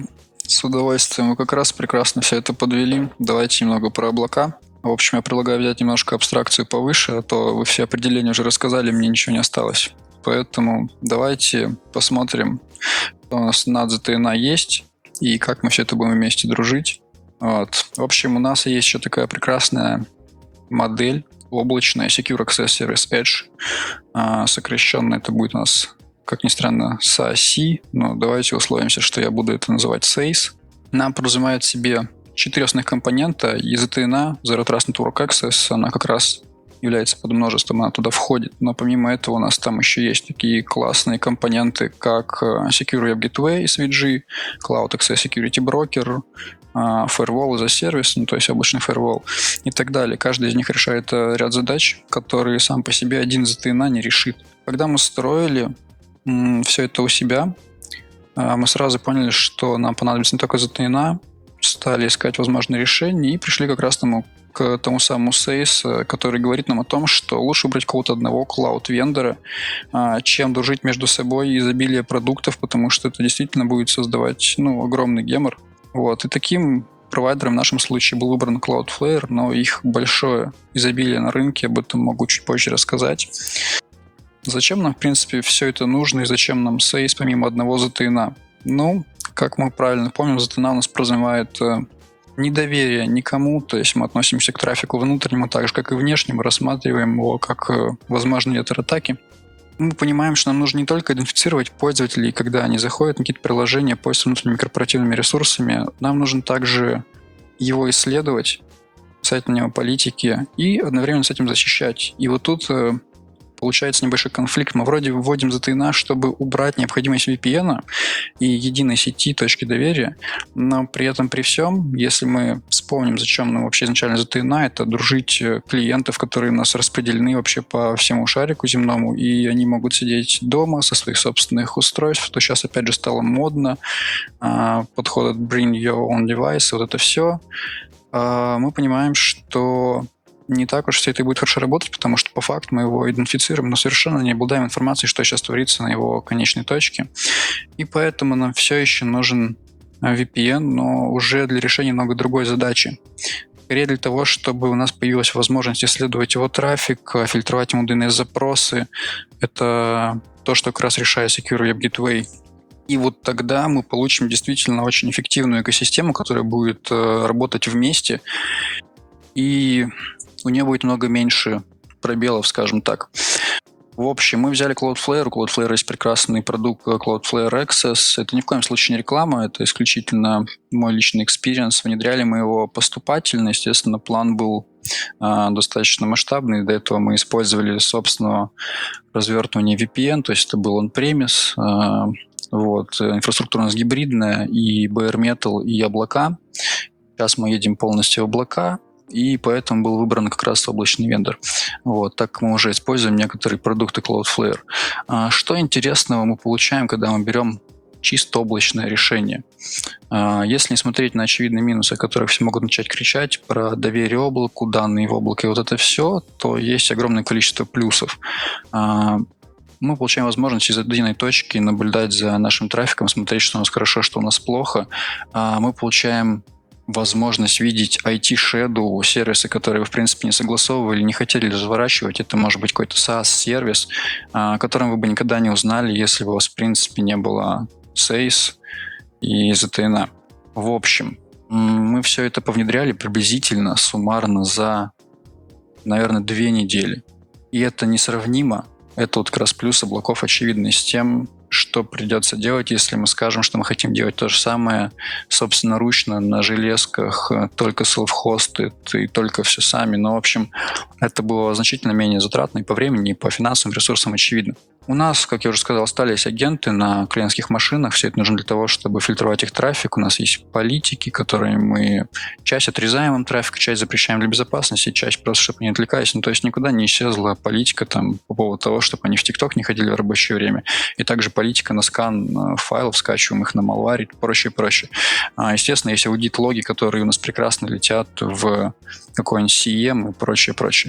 С удовольствием. Вы как раз прекрасно все это подвели. Давайте немного про облака. В общем, я предлагаю взять немножко абстракцию повыше, а то вы все определения уже рассказали, мне ничего не осталось. Поэтому давайте посмотрим, что у нас над зет эн эй есть и как мы все это будем вместе дружить. Вот. В общем, у нас есть еще такая прекрасная модель облачная Secure Access Service Edge. А, сокращенно это будет у нас, как ни странно, саси, но давайте условимся, что я буду это называть сейс. Нам подразумевает в себе четыре основных компонента, и зет эн эй, Zero Trust Network Access, она как раз является под множеством, она туда входит. Но помимо этого у нас там еще есть такие классные компоненты, как Secure Web Gateway эс ви джи, Cloud Access Security Broker, Firewall as a Service, ну, то есть облачный firewall и так далее. Каждый из них решает ряд задач, которые сам по себе один зет эн эй не решит. Когда мы строили м, все это у себя, мы сразу поняли, что нам понадобится не только зет эн эй, стали искать возможные решения и пришли как раз тому, к тому самому сейс, который говорит нам о том, что лучше брать какого-то одного клауд-вендора, чем дружить между собой изобилие продуктов, потому что это действительно будет создавать ну, огромный гемор. Вот. И таким провайдером в нашем случае был выбран Cloudflare, но их большое изобилие на рынке, об этом могу чуть позже рассказать. Зачем нам, в принципе, все это нужно и зачем нам сейс помимо одного зет эн эй? Ну, как мы правильно помним, зет эн эй у нас подразумевает недоверие никому, то есть мы относимся к трафику внутреннему так же, как и внешнему, рассматриваем его как возможный вектор атаки. Мы понимаем, что нам нужно не только идентифицировать пользователей, когда они заходят на какие-то приложения, пользуются внутренними корпоративными ресурсами, нам нужно также его исследовать, писать на него политики и одновременно с этим защищать. И вот тут получается небольшой конфликт. Мы вроде вводим зет эн эй, чтобы убрать необходимость ви пи эн и единой сети точки доверия, но при этом при всем, если мы вспомним, зачем нам вообще изначально зет эн эй, это дружить клиентов, которые у нас распределены вообще по всему шарику земному, и они могут сидеть дома со своих собственных устройств, то сейчас опять же стало модно, подход от Bring Your Own Device, вот это все. Мы понимаем, что не так уж все это будет хорошо работать, потому что по факту мы его идентифицируем, но совершенно не обладаем информацией, что сейчас творится на его конечной точке. И поэтому нам все еще нужен ви пи эн, но уже для решения много другой задачи. Скорее для того, чтобы у нас появилась возможность исследовать его трафик, фильтровать ему ди эн эс-запросы. Это то, что как раз решает Secure Web Gateway. И вот тогда мы получим действительно очень эффективную экосистему, которая будет э, работать вместе. И у нее будет много меньше пробелов, скажем так. В общем, мы взяли Cloudflare. У Cloudflare есть прекрасный продукт Cloudflare Access. Это ни в коем случае не реклама, это исключительно мой личный экспириенс. Внедряли мы его поступательно. Естественно, план был э, достаточно масштабный. До этого мы использовали собственного развертывания ви пи эн, то есть это был on-premise. Э, вот, инфраструктура у нас гибридная, и Bare Metal, и облака. Сейчас мы едем полностью в облака. И поэтому был выбран как раз облачный вендор. Вот, так мы уже используем некоторые продукты Cloudflare. А, что интересного мы получаем, когда мы берем чисто облачное решение? А, если не смотреть на очевидные минусы, о которых все могут начать кричать, про доверие облаку, данные в облаке, вот это все, то есть огромное количество плюсов. А, мы получаем возможность из единой точки наблюдать за нашим трафиком, смотреть, что у нас хорошо, что у нас плохо. А, мы получаем возможность видеть ай ти-shadow, сервисы, которые вы, в принципе, не согласовывали, не хотели разворачивать. Это может быть какой-то SaaS-сервис, о котором вы бы никогда не узнали, если бы у вас, в принципе, не было сейс и зет эн эй. В общем, мы все это повнедряли приблизительно, суммарно за, наверное, две недели. И это несравнимо. Это вот как раз плюс облаков очевидный с тем, что придется делать, если мы скажем, что мы хотим делать то же самое собственноручно на железках, только self-hosted и только все сами. Но, в общем, это было значительно менее затратно и по времени, и по финансовым ресурсам очевидно. У нас, как я уже сказал, остались агенты на клиентских машинах. Все это нужно для того, чтобы фильтровать их трафик. У нас есть политики, которые мы часть отрезаем им трафик, часть запрещаем для безопасности, часть просто, чтобы не отвлекались. Ну, то есть никуда не исчезла политика там, по поводу того, чтобы они в TikTok не ходили в рабочее время. И также политика на скан файлов, скачиваем их на Malware и прочее, прочее. Естественно, есть аудит-логи, которые у нас прекрасно летят в какой-нибудь си эм и прочее, прочее.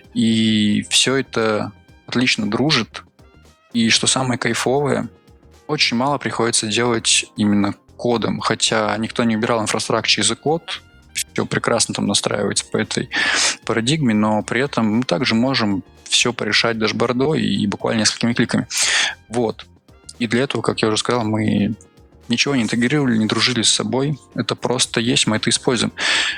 И все это отлично дружит. И что самое кайфовое, очень мало приходится делать именно кодом, хотя никто не убирал инфраструктуру из код, все прекрасно там настраивается по этой парадигме, но при этом мы также можем все порешать дашбордой и буквально несколькими кликами. Вот. И для этого, как я уже сказал, мы ничего не интегрировали, не дружили с собой. Это просто есть, мы это используем.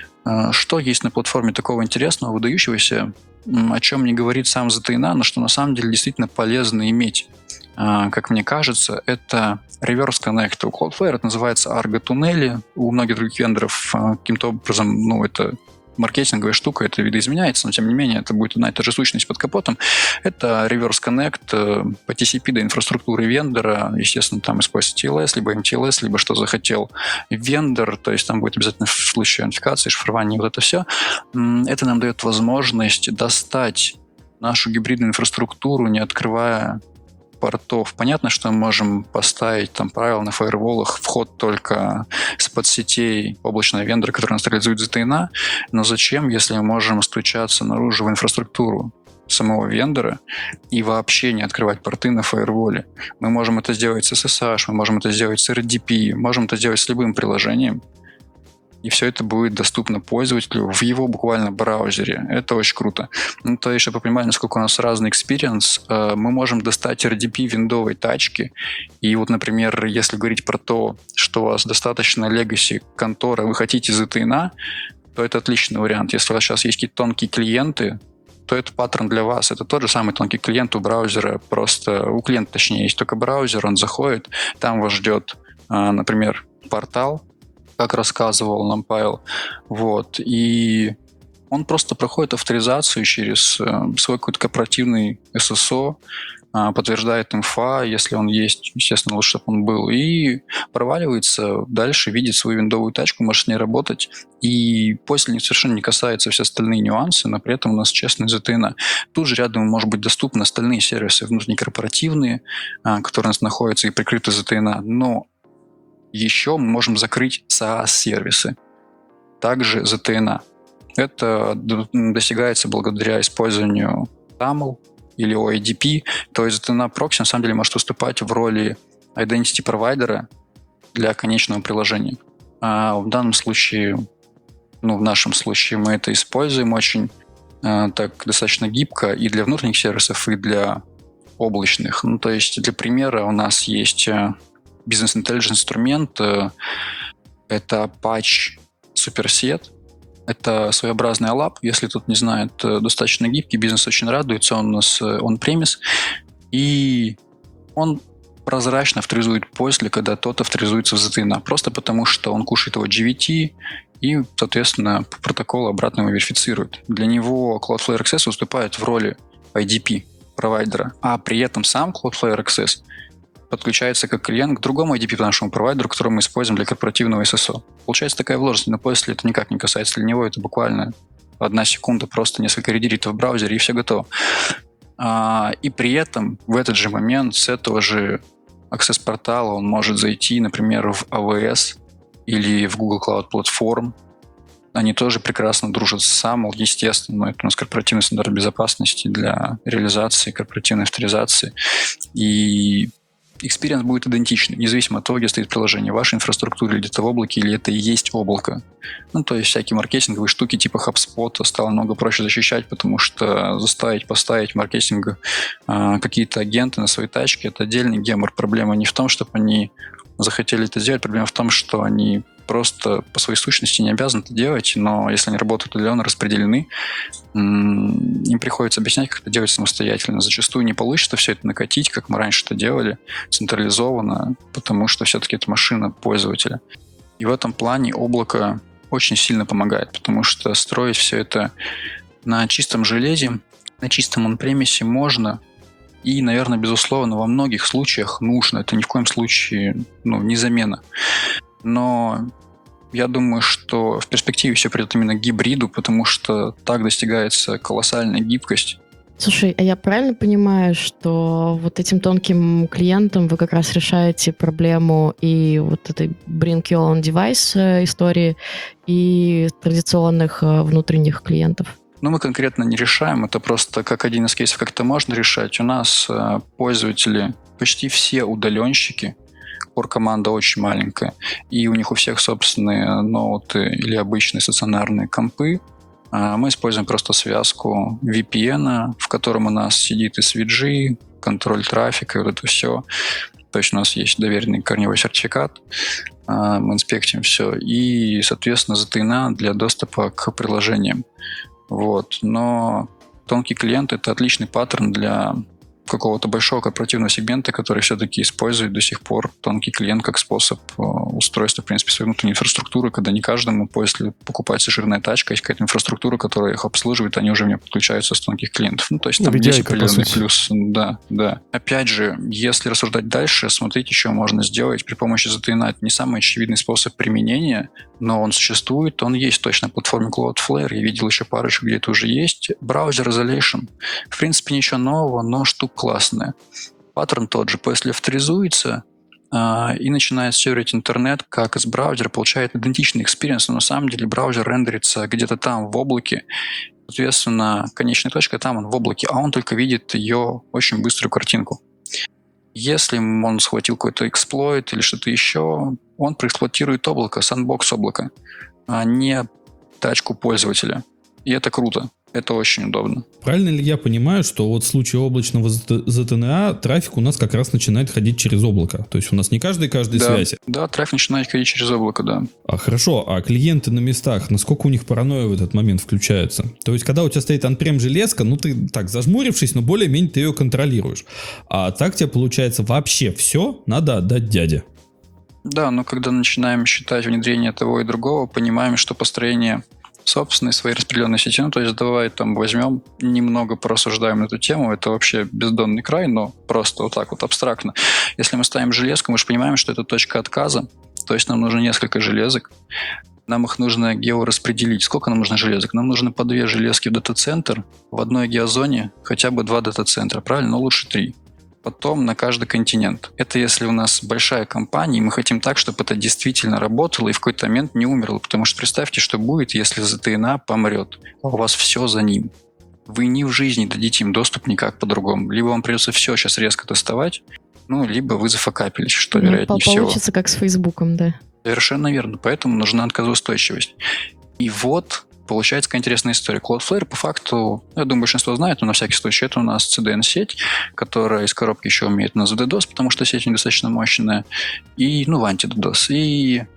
Что есть на платформе такого интересного, выдающегося, о чем не говорит сам зет эн эй, но что на самом деле действительно полезно иметь? Как мне кажется, это Reverse Connect. У Cloudflare это называется Argo-туннели. У многих других вендоров каким-то образом, ну, это маркетинговая штука, это видоизменяется, но тем не менее это будет одна и та же сущность под капотом. Это Reverse Connect по ти си пи до инфраструктуры вендора. Естественно, там используется ти эл эс, либо эм ти эл эс, либо что захотел вендор, то есть там будет обязательно в случае аутентификации, шифрования, вот это все. Это нам дает возможность достать нашу гибридную инфраструктуру, не открывая портов. Понятно, что мы можем поставить там правила на фаерволах, вход только с подсетей облачного вендора, который настреализует зет эн эй, но зачем, если мы можем стучаться наружу в инфраструктуру самого вендора и вообще не открывать порты на фаерволе? Мы можем это сделать с эс эс эйч, мы можем это сделать с эр ди пи, можем это сделать с любым приложением, и все это будет доступно пользователю в его буквально браузере. Это очень круто. Ну, то есть, чтобы понимать, насколько у нас разный экспириенс, мы можем достать эр ди пи виндовой тачки. И вот, например, если говорить про то, что у вас достаточно legacy контора, вы хотите зет эн эй, то это отличный вариант. Если у вас сейчас есть какие-то тонкие клиенты, то это паттерн для вас. Это тот же самый тонкий клиент у браузера. Просто у клиента, точнее, есть только браузер, он заходит, там вас ждет, например, портал, как рассказывал нам Павел. Вот. И он просто проходит авторизацию через э, свой какой-то корпоративный эс эс о, э, подтверждает инфа, если он есть, естественно, лучше, чтобы он был, и проваливается дальше, видит свою виндовую тачку, может с ней работать, и после совершенно не касается все остальные нюансы, но при этом у нас честный зет эн эй. Тут же рядом может быть доступны остальные сервисы внутреннекорпоративные, э, которые у нас находятся и прикрыты зет эн эй, но еще мы можем закрыть SaaS-сервисы, также зет эн эй. Это достигается благодаря использованию тамл или о эй ди пи, то есть зет эн эй прокси на самом деле может выступать в роли identity провайдера для конечного приложения. А в данном случае, ну, в нашем случае мы это используем очень э, так достаточно гибко и для внутренних сервисов, и для облачных. Ну, то есть для примера у нас есть бизнес-интеллигенс инструмент, это Apache Superset. Это своеобразный алап, если тут не знают, достаточно гибкий, бизнес очень радуется, он у нас on-premise, и он прозрачно авторизует пользователя, когда тот авторизуется в зет эн эй, просто потому что он кушает его джи ви ти и, соответственно, по протоколу обратно его верифицирует. Для него Cloudflare Access выступает в роли ай ди пи провайдера, а при этом сам Cloudflare Access подключается как клиент к другому ай ди пи нашему провайдеру, который мы используем для корпоративного эс эс о. Получается такая вложенность, но после это никак не касается для него, это буквально одна секунда, просто несколько редиритов в браузере, и все готово. А, и при этом в этот же момент с этого же Access-портала он может зайти, например, в эй ви эс или в Google Cloud Platform. Они тоже прекрасно дружат с самл, естественно, но это у нас корпоративный стандарт безопасности для реализации корпоративной авторизации. И экспириенс будет идентичный, независимо от того, где стоит приложение, вашей инфраструктуры, или где-то в облаке, или это и есть облако. Ну, то есть всякие маркетинговые штуки типа HubSpot стало намного проще защищать, потому что заставить поставить маркетинг э, какие-то агенты на свои тачки — это отдельный гемор. Проблема не в том, чтобы они захотели это сделать, проблема в том, что они просто по своей сущности не обязаны это делать, но если они работают удаленно, распределены, им приходится объяснять, как это делать самостоятельно. Зачастую не получится все это накатить, как мы раньше это делали, централизованно, потому что все-таки это машина пользователя. И в этом плане облако очень сильно помогает, потому что строить все это на чистом железе, на чистом он-премисе можно, и, наверное, безусловно, во многих случаях нужно. Это ни в коем случае, ну, не замена. Но я думаю, что в перспективе все придет именно к гибриду, потому что так достигается колоссальная гибкость. Слушай, а я правильно понимаю, что вот этим тонким клиентам вы как раз решаете проблему и вот этой bring your own device истории, и традиционных внутренних клиентов? Ну, мы конкретно не решаем, это просто как один из кейсов, как это можно решать. У нас пользователи, почти все удаленщики, пор команда очень маленькая, и у них у всех собственные ноуты или обычные стационарные компы, мы используем просто связку ви пи эн, в котором у нас сидит эс ви джи, контроль трафика и вот это все. То есть у нас есть доверенный корневой сертификат, мы инспектим все, и, соответственно, зет эн а для доступа к приложениям. Вот. Но тонкий клиент — это отличный паттерн для какого-то большого корпоративного сегмента, который все-таки использует до сих пор тонкий клиент как способ устройства, в принципе, своей внутренней инфраструктуры, когда не каждому, если покупается жирная тачка, есть какая-то инфраструктура, которая их обслуживает, они уже в нее подключаются с тонких клиентов. Ну, то есть там есть определенный плюс. Да, да. Опять же, если рассуждать дальше, смотрите, что можно сделать при помощи зет эн а. Это не самый очевидный способ применения, но он существует, он есть точно на платформе Cloudflare. Я видел еще парочку, где это уже есть. Браузер Isolation. В принципе, ничего нового, но штука классная. Паттерн тот же. Если авторизуется а, и начинает сервить интернет, как из браузера, получает идентичный экспириенс, но на самом деле браузер рендерится где-то там в облаке. Соответственно, конечная точка там, он в облаке, а он только видит ее очень быструю картинку. Если он схватил какой-то эксплойт или что-то еще, он проэксплуатирует облако, sandbox облако, а не тачку пользователя. И это круто. Это очень удобно. Правильно ли я понимаю, что вот в случае облачного зет эн а трафик у нас как раз начинает ходить через облако? То есть у нас не каждый каждой да, связи. Да, трафик начинает ходить через облако, да. А хорошо, а клиенты на местах, насколько у них паранойя в этот момент включается? То есть когда у тебя стоит он-прем железка, ну ты так зажмурившись, но более-менее ты ее контролируешь. А так тебе получается вообще все надо отдать дяде. Да, но когда начинаем считать внедрение того и другого, понимаем, что построение собственной своей распределенной сети, ну, то есть давай там возьмем, немного порассуждаем на эту тему, это вообще бездонный край, но просто вот так вот абстрактно. Если мы ставим железку, мы же понимаем, что это точка отказа, то есть нам нужно несколько железок, нам их нужно геораспределить. Сколько нам нужно железок? Нам нужно по две железки в дата-центр, в одной геозоне хотя бы два дата-центра, правильно? Но лучше три. Потом на каждый континент. Это если у нас большая компания, и мы хотим так, чтобы это действительно работало и в какой-то момент не умерло. Потому что представьте, что будет, если зет эн а помрет, а у вас все за ним. Вы ни в жизни дадите им доступ никак по-другому. Либо вам придется все сейчас резко доставать, ну, либо вы зафакапились, что ну, вероятнее всего. Получится как с Фейсбуком, да. Совершенно верно. Поэтому нужна отказоустойчивость. И вот получается какая интересная история. Cloudflare, по факту, я думаю, большинство знает, но на всякий случай, это у нас си ди эн-сеть, которая из коробки еще умеет на зет ди дос, потому что сеть недостаточно мощная, и, ну, в анти-дос, и э,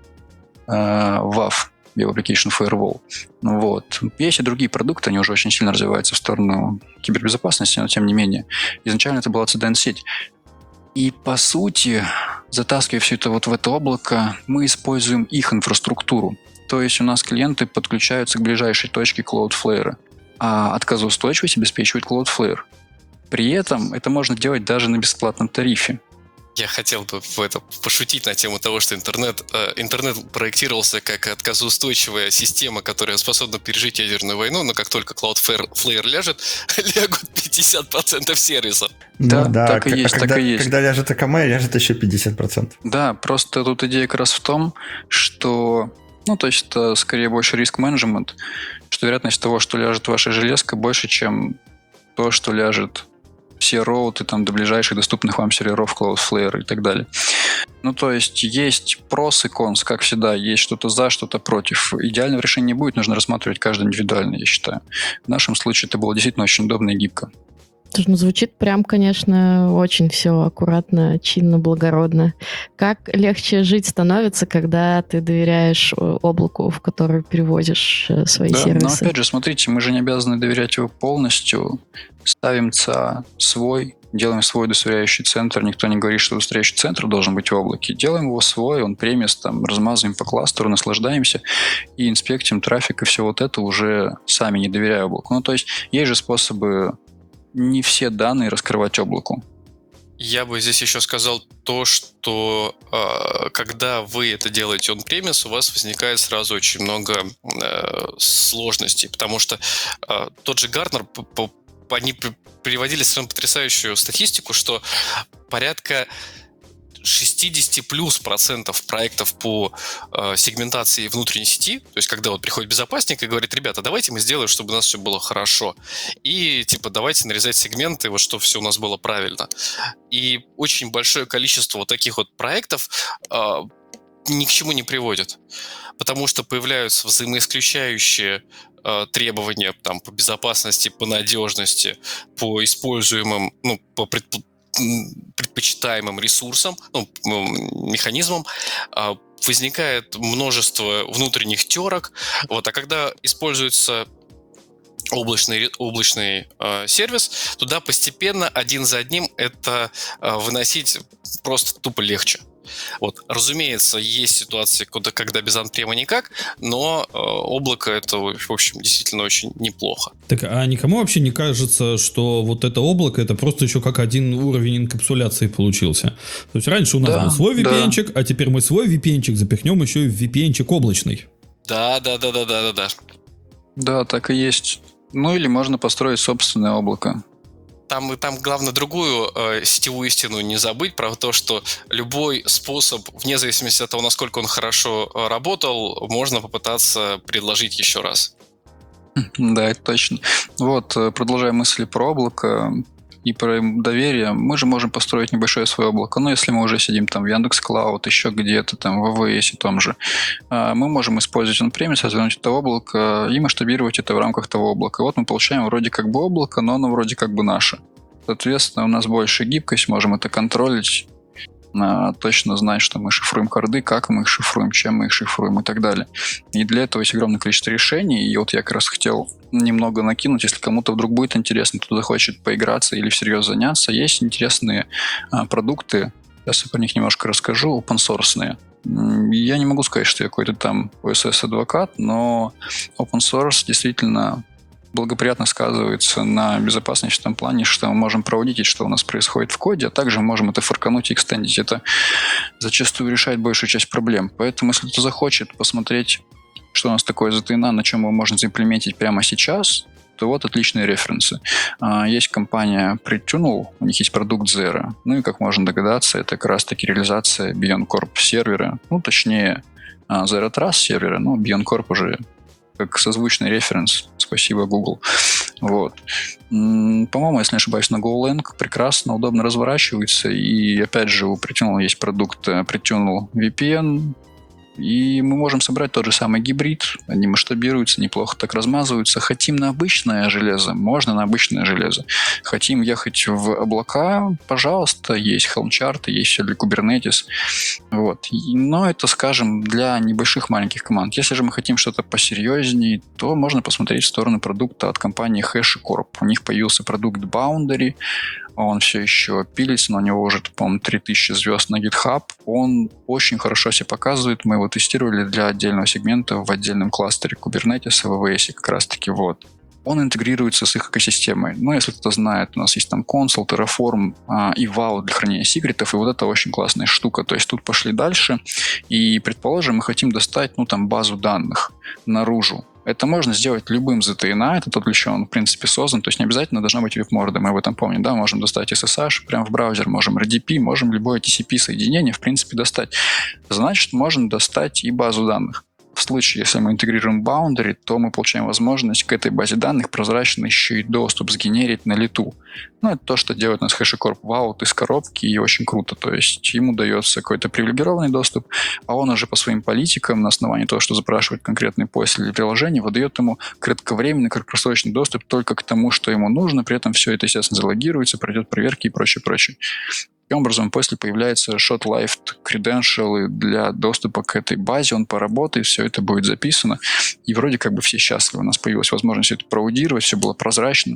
вав, Web Application Firewall. Вот. Есть и другие продукты, они уже очень сильно развиваются в сторону кибербезопасности, но тем не менее. Изначально это была си ди эн-сеть. И, по сути, затаскивая все это вот в это облако, мы используем их инфраструктуру. То есть у нас клиенты подключаются к ближайшей точке Cloudflare, а отказоустойчивость обеспечивает Cloudflare. При этом это можно делать даже на бесплатном тарифе. Я хотел бы в это пошутить на тему того, что интернет, э, интернет проектировался как отказоустойчивая система, которая способна пережить ядерную войну, но как только Cloudflare ляжет, лягут пятьдесят процентов сервиса. Да, ну, да, так и а есть, когда, так и есть. Когда ляжет эй кей эм, ляжет еще пятьдесят процентов. Да, просто тут идея как раз в том, что, ну, то есть это скорее больше риск-менеджмент, что вероятность того, что ляжет ваша железка, больше, чем то, что ляжет все роуты там до ближайших доступных вам серверов Cloudflare и так далее. Ну, то есть есть прос и конс, как всегда, есть что-то за, что-то против. Идеального решения не будет, нужно рассматривать каждое индивидуально, я считаю. В нашем случае это было действительно очень удобно и гибко. Ну, звучит прям, конечно, очень все аккуратно, чинно, благородно. Как легче жить становится, когда ты доверяешь облаку, в которое перевозишь свои да, сервисы. Но опять же, смотрите, мы же не обязаны доверять его полностью. Ставим ЦА свой, делаем свой удостоверяющий центр. Никто не говорит, что удостоверяющий центр должен быть в облаке. Делаем его свой, он премис, там, размазываем по кластеру, наслаждаемся и инспектим трафик, и все вот это уже сами, не доверяя облаку. Ну, то есть есть же способы не все данные раскрывать облаку. Я бы здесь еще сказал то, что э, когда вы это делаете on-premise, у вас возникает сразу очень много э, сложностей, потому что э, тот же Gartner, по, по, они приводили совершенно потрясающую статистику, что порядка шестьдесят плюс процентов проектов по э, сегментации внутренней сети, то есть когда вот приходит безопасник и говорит: ребята, давайте мы сделаем, чтобы у нас все было хорошо, и типа давайте нарезать сегменты, вот чтобы все у нас было правильно. И очень большое количество вот таких вот проектов э, ни к чему не приводит, потому что появляются взаимоисключающие э, требования там, по безопасности, по надежности, по используемым, ну, по предпо- предпочитаемым ресурсам, ну, механизмам, э, возникает множество внутренних терок. Вот, а когда используется облачный, облачный э, сервис, туда постепенно один за одним это э, выносить просто тупо легче. Вот. Разумеется, есть ситуации, когда без анпрема никак, но э, облако это, в общем, действительно очень неплохо. Так, а никому вообще не кажется, что вот это облако, это просто еще как один уровень инкапсуляции получился? То есть раньше у нас да, был свой ви пи эн-чик, да. а теперь мы свой ви пи эн-чик запихнем еще и в ви пи эн-чик облачный. Да, да, да, да, да, да, да. Да, так и есть. Ну или можно построить собственное облако. Там, там главное другую э, сетевую истину не забыть, про то, что любой способ, вне зависимости от того, насколько он хорошо э, работал, можно попытаться предложить еще раз. Да, это точно. Вот, продолжая мысли про облако и про доверие, мы же можем построить небольшое свое облако. Но если мы уже сидим там в Яндекс.Клауд, еще где-то там в эй дабл ю эс том же, мы можем использовать on-premise, развернуть это облако и масштабировать это в рамках того облака. Вот мы получаем вроде как бы облако, но оно вроде как бы наше. Соответственно, у нас больше гибкость, можем это контролить, точно знать, что мы шифруем харды, как мы их шифруем, чем мы их шифруем и так далее. И для этого есть огромное количество решений. И вот я как раз хотел немного накинуть, если кому-то вдруг будет интересно, кто захочет поиграться или всерьез заняться. Есть интересные а, продукты, сейчас я про них немножко расскажу, open-source-ные. Я не могу сказать, что я какой-то там о эс эс-адвокат, но open source действительно благоприятно сказывается на безопасности в том плане, что мы можем проводить, что у нас происходит в коде, а также мы можем это форкануть и экстендить. Это зачастую решает большую часть проблем. Поэтому, если кто захочет посмотреть, что у нас такое зэ тэ эн а, на чем его можно заимплементить прямо сейчас, то вот отличные референсы. Есть компания Pretunel, у них есть продукт Zero. Ну и, как можно догадаться, это как раз-таки реализация BeyondCorp сервера, ну, точнее, Zero Trust сервера, но BeyondCorp уже как созвучный референс. Спасибо, Google. Вот. По-моему, если не ошибаюсь, на GoLang прекрасно, удобно разворачивается. И, опять же, у Pretunel есть продукт Pretunel ви пи эн. И мы можем собрать тот же самый гибрид. Они масштабируются, неплохо так размазываются. Хотим на обычное железо? Можно на обычное железо. Хотим ехать в облака? Пожалуйста, есть Helm-чарты, есть все для Kubernetes. Вот. Но это, скажем, для небольших маленьких команд. Если же мы хотим что-то посерьезнее, то можно посмотреть в сторону продукта от компании HashiCorp. У них появился продукт Boundary. Он все еще пилится, но у него уже, по-моему, три тысячи звезд на GitHub. Он очень хорошо себя показывает. Мы его тестировали для отдельного сегмента в отдельном кластере Kubernetes в эй дабл ю эс как раз-таки. Вот. Он интегрируется с их экосистемой. Но если кто-то знает, у нас есть там Consul, Terraform а, и Vault для хранения секретов, и вот это очень классная штука. То есть тут пошли дальше, и, предположим, мы хотим достать, ну, там, базу данных наружу. Это можно сделать любым зэ тэ эн а, это тот, для чего он, в принципе, создан, то есть не обязательно должна быть веб-морда, мы об этом помним, да, можем достать эс эс эйч прямо в браузер, можем эр ди пи, можем любое ти си пи-соединение, в принципе, достать. Значит, можно достать и базу данных. В случае, если мы интегрируем Boundary, то мы получаем возможность к этой базе данных прозрачно еще и доступ сгенерить на лету. Ну, это то, что делает у нас HashiCorp Vault из коробки, и очень круто. То есть ему дается какой-то привилегированный доступ, а он уже по своим политикам на основании того, что запрашивает конкретный пользователь или приложение, выдает ему кратковременный, краткосрочный доступ только к тому, что ему нужно. При этом все это, естественно, залогируется, пройдет проверки и прочее, прочее. Таким образом, после появляется short-lived credential для доступа к этой базе, он поработает, все это будет записано, и вроде как бы все счастливы. У нас появилась возможность все это проаудировать, все было прозрачно,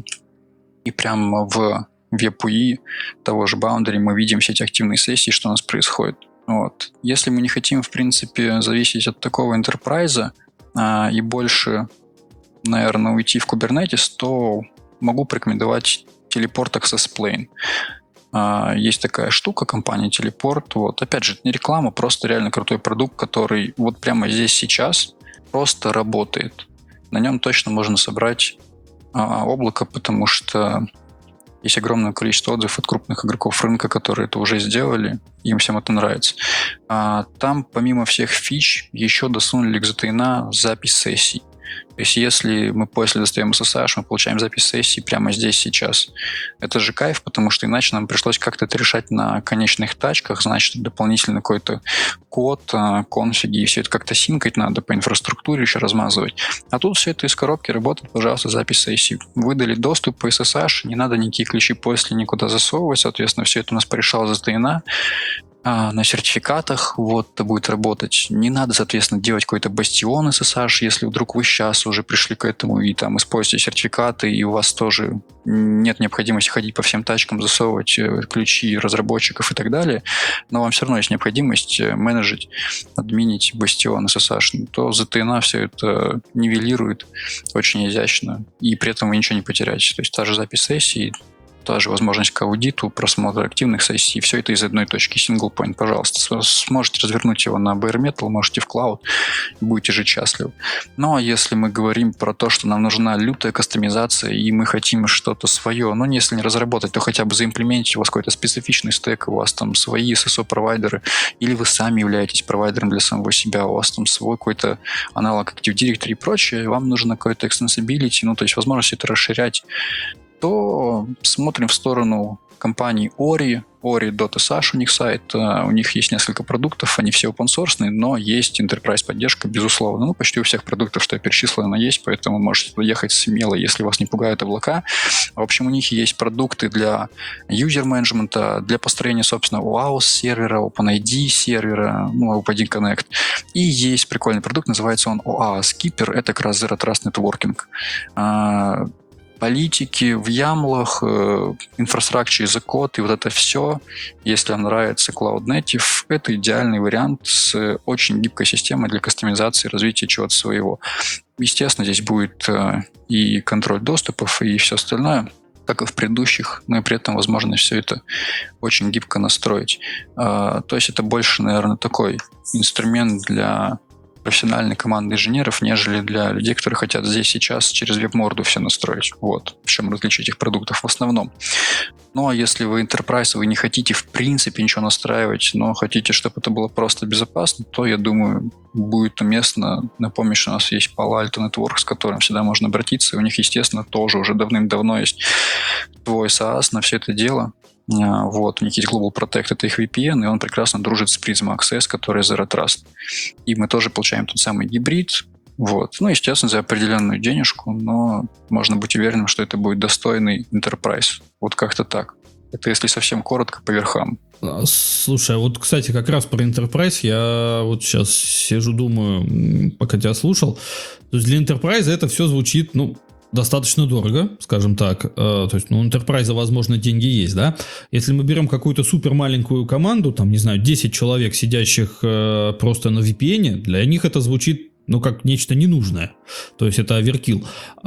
и прямо в веб-ю и того же Boundary мы видим все эти активные сессии, что у нас происходит. Вот. Если мы не хотим, в принципе, зависеть от такого enterprise а, и больше, наверное, уйти в Kubernetes, то могу порекомендовать Teleport Access Plane. Есть такая штука, компания Teleport. Вот. Опять же, это не реклама, просто реально крутой продукт, который вот прямо здесь сейчас просто работает. На нем точно можно собрать а, облако, потому что Есть огромное количество отзывов от крупных игроков рынка, которые это уже сделали, им всем это нравится. А, там, помимо всех фич, еще досунули к зет эн а запись сессий. То есть если мы после достаем эс эс эйч, мы получаем запись сессии прямо здесь, сейчас. Это же кайф, потому что иначе нам пришлось как-то это решать на конечных тачках, значит, дополнительно какой-то код, конфиги, и все это как-то синкать надо, по инфраструктуре еще размазывать. А тут все это из коробки работает, пожалуйста, запись сессии. Выдали доступ по эс эс эйч, не надо никакие ключи после никуда засовывать, соответственно, все это у нас порешало зет эн а. А, на сертификатах вот это будет работать. Не надо, соответственно, делать какой-то бастион эс эс эйч, если вдруг вы сейчас уже пришли к этому и там используете сертификаты, и у вас тоже нет необходимости ходить по всем тачкам, засовывать ключи разработчиков и так далее, но вам все равно есть необходимость менеджить, админить бастион эс эс эйч, то зет эн а все это нивелирует очень изящно, и при этом вы ничего не потеряете. То есть та же запись сессии, та же возможность к аудиту, просмотр активных сессий, все это из одной точки, single point, пожалуйста. Сможете развернуть его на bare metal, можете в cloud, будете жить счастливы. Но если мы говорим про то, что нам нужна лютая кастомизация, и мы хотим что-то свое, ну, если не разработать, то хотя бы заимплементить у вас какой-то специфичный стек, у вас там свои эс эс о-провайдеры, или вы сами являетесь провайдером для самого себя, у вас там свой какой-то аналог Active Directory и прочее, вам нужно какой-то extensibility, ну, то есть возможность это расширять, то смотрим в сторону компании Ori, ори точка эс эйч у них сайт, у них есть несколько продуктов, они все open-source, но есть enterprise поддержка, безусловно. Ну, почти у всех продуктов, что я перечислил, она есть, поэтому можете туда ехать смело, если вас не пугают облака. В общем, у них есть продукты для юзер-менеджмента, для построения, собственно, о эй эй эс-сервера, OpenID сервера, ну, Open ай ди Connect. И есть прикольный продукт, называется он о эй эй эс-Keeper, это как раз Zero Trust Networking. Политики в ямлах, э, инфраструктуре as a code и вот это все, если вам нравится Cloud Native, это идеальный вариант с очень гибкой системой для кастомизации, развития чего-то своего. Естественно, здесь будет э, и контроль доступов, и все остальное, как и в предыдущих, но и при этом возможно все это очень гибко настроить. Э, то есть это больше, наверное, такой инструмент для профессиональной команды инженеров, нежели для людей, которые хотят здесь сейчас через веб-морду все настроить. Вот в чем различие этих продуктов в основном. Ну, а если вы enterprise, вы не хотите в принципе ничего настраивать, но хотите, чтобы это было просто безопасно, то, я думаю, будет уместно напомнить, что у нас есть Palo Alto Network, с которым всегда можно обратиться. И у них, естественно, тоже уже давным-давно есть твой SaaS на все это дело. Вот, у них есть Global Protect, это их ви пи эн, и он прекрасно дружит с Prisma Access, который Zero Trust. И мы тоже получаем тот самый гибрид. Вот. Ну, естественно, за определенную денежку, но можно быть уверенным, что это будет достойный enterprise. Вот как-то так. Это если совсем коротко по верхам. Слушай, а вот, кстати, как раз про Enterprise я вот сейчас сижу, думаю, пока тебя слушал. То есть для Enterprise это все звучит, ну, достаточно дорого, скажем так. То есть, ну, у Enterprise, возможно, деньги есть, да? Если мы берем какую-то супер маленькую команду, там, не знаю, десять человек, сидящих просто на ви пи эн, для них это звучит, ну, как нечто ненужное. То есть это оверкилл.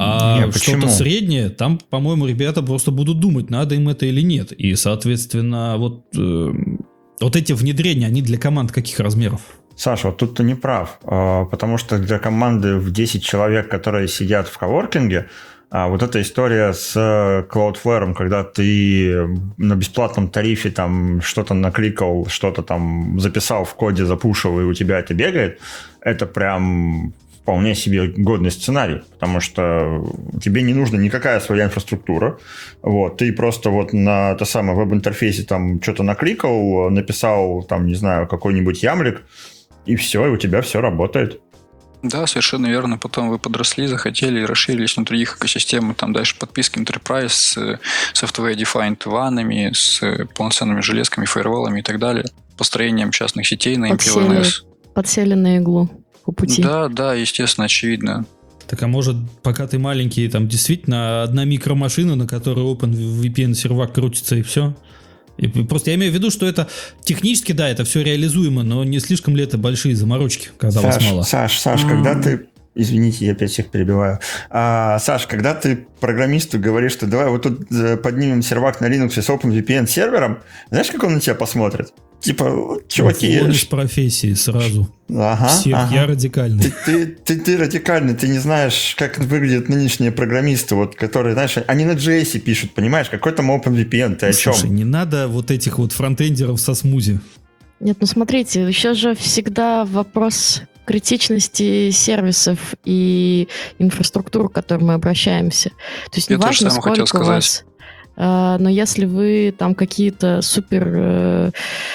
А Не, что-то среднее, там, по-моему, ребята просто будут думать, надо им это или нет. И, соответственно, вот, э, вот эти внедрения, они для команд каких размеров? Саша, вот тут ты не прав, потому что для команды в десять человек, которые сидят в коворкинге, вот эта история с Cloudflare, когда ты на бесплатном тарифе там что-то накликал, что-то там записал в коде, запушил, и у тебя это бегает, это прям вполне себе годный сценарий, потому что тебе не нужна никакая своя инфраструктура. Вот, ты просто вот на то самое веб-интерфейсе там что-то накликал, написал там, не знаю, какой-нибудь ямлик, и все, и у тебя все работает. Да, совершенно верно. Потом вы подросли, захотели и расширились внутри их экосистемы. Там дальше подписки Enterprise с Software Defined ванами, с полноценными железками, фаерволами и так далее. Построением частных сетей на эм пи эл эн эс. Подсели на иглу по пути. Да, да, естественно, очевидно. Так а может, пока ты маленький, там действительно одна микромашина, на которой OpenVPN сервак крутится, и все? И просто я имею в виду, что это технически, да, это все реализуемо, но не слишком ли это большие заморочки, когда Саш, вас мало? Саш, Саш, когда ты... Извините, я опять всех перебиваю. А, Саш, когда ты программисту говоришь, что давай вот тут поднимем сервак на Linux с OpenVPN сервером, знаешь, как он на тебя посмотрит? Типа, чуваки... Уклон из профессии сразу. Ага, Всех, ага. я радикальный. Ты, ты, ты, ты радикальный, ты не знаешь, как выглядят нынешние программисты, вот, которые, знаешь, они на джей эс пишут, понимаешь, какой там OpenVPN, ты о чем? Слушай, не надо вот этих вот фронтендеров со смузи. Нет, ну смотрите, еще же всегда вопрос критичности сервисов и инфраструктур, к которым мы обращаемся. То есть Я неважно, тоже самое хотел сколько у сказать. вас... э, но если вы там какие-то супер... э,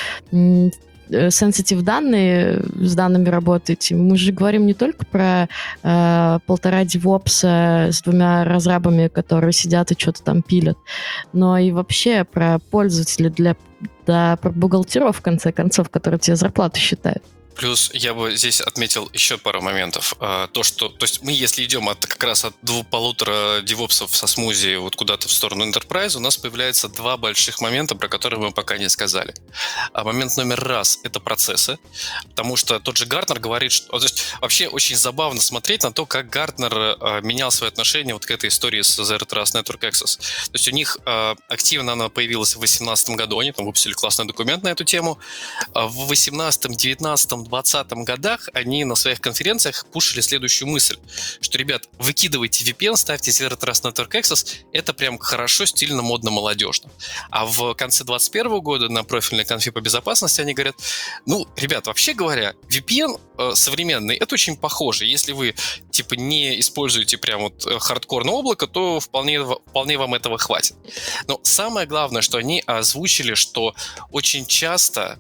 м, sensitive данные, с данными работаете. Мы же говорим не только про э, полтора девопса с двумя разрабами, которые сидят и что-то там пилят, но и вообще про пользователей, для, да, про бухгалтеров, в конце концов, которые тебе зарплату считают. Плюс я бы здесь отметил еще пару моментов. А, То, что, то есть мы, если идем от, как раз от двух полутора девопсов со смузи вот куда-то в сторону Enterprise, у нас появляется два больших момента, про которые мы пока не сказали. А момент номер раз — это процессы, потому что тот же Гартнер говорит, что... То есть вообще очень забавно смотреть на то, как Гартнер а, менял свои отношения вот к этой истории с Zero Trust Network Access. То есть у них а, активно она появилась в две тысячи восемнадцатом году, они там выпустили классный документ на эту тему. А в восемнадцатом, девятнадцатом, двадцатом годах они на своих конференциях пушили следующую мысль, что, ребят, выкидывайте ви пи эн, ставьте Zero Trust Network Access, это прям хорошо, стильно, модно, молодежно. А в конце двадцать первого года на профильной конфе по безопасности они говорят, ну, ребят, вообще говоря, ви пи эн э, современный, это очень похоже. Если вы, типа, не используете прям вот хардкорное облако, то вполне, вполне вам этого хватит. Но самое главное, что они озвучили, что очень часто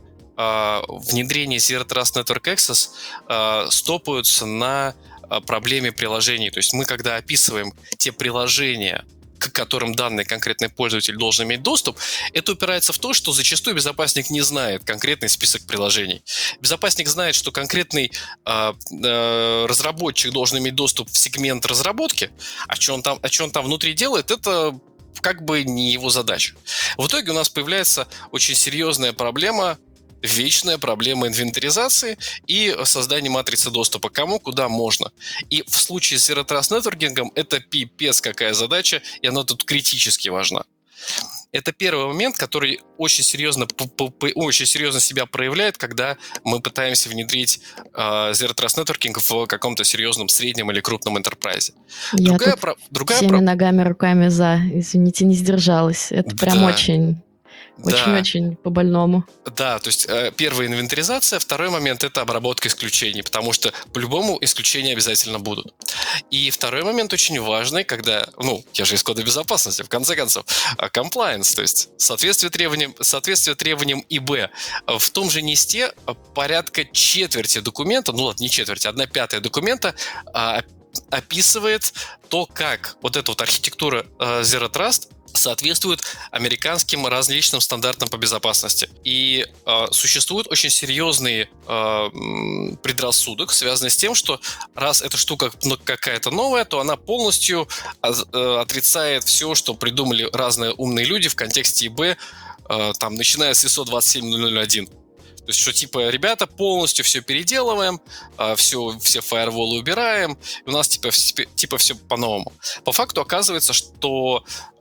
внедрение Zero Trust Network Access э, стопаются на э, проблеме приложений. То есть мы, когда описываем те приложения, к которым данный конкретный пользователь должен иметь доступ, это упирается в то, что зачастую безопасник не знает конкретный список приложений. Безопасник знает, что конкретный э, э, разработчик должен иметь доступ в сегмент разработки, а что он там, а что он там внутри делает, это как бы не его задача. В итоге у нас появляется очень серьезная проблема, вечная проблема инвентаризации и создания матрицы доступа кому, куда можно. И в случае с Zero Trust Networking это пипец какая задача, и она тут критически важна. Это первый момент, который очень серьезно, очень серьезно себя проявляет, когда мы пытаемся внедрить э, Zero Trust Networking в каком-то серьезном среднем или крупном enterprise. Я Другая тут про... Другая всеми про... ногами, руками за. Извините, не сдержалась. Это прям Да. очень... Да. Очень-очень по-больному. Да, то есть э, первая инвентаризация, второй момент — это обработка исключений, потому что по-любому исключения обязательно будут. И второй момент очень важный, когда, ну, я же из кода безопасности, в конце концов, compliance, то есть соответствие требованиям, соответствие требованиям ай би. В том же несте порядка четверти документа, ну ладно, не четверти, одна пятая документа а, описывает то, как вот эта вот архитектура э, Zero Trust соответствует американским различным стандартам по безопасности. И э, существует очень серьезный э, предрассудок, связанный с тем, что раз эта штука ну, какая-то новая, то она полностью э, отрицает все, что придумали разные умные люди в контексте ай би, э, там, начиная с ай эс о двадцать семь ноль ноль один. То есть, что типа, ребята, полностью все переделываем, все, все фаерволы убираем, и у нас типа, типа все по-новому. По факту оказывается, что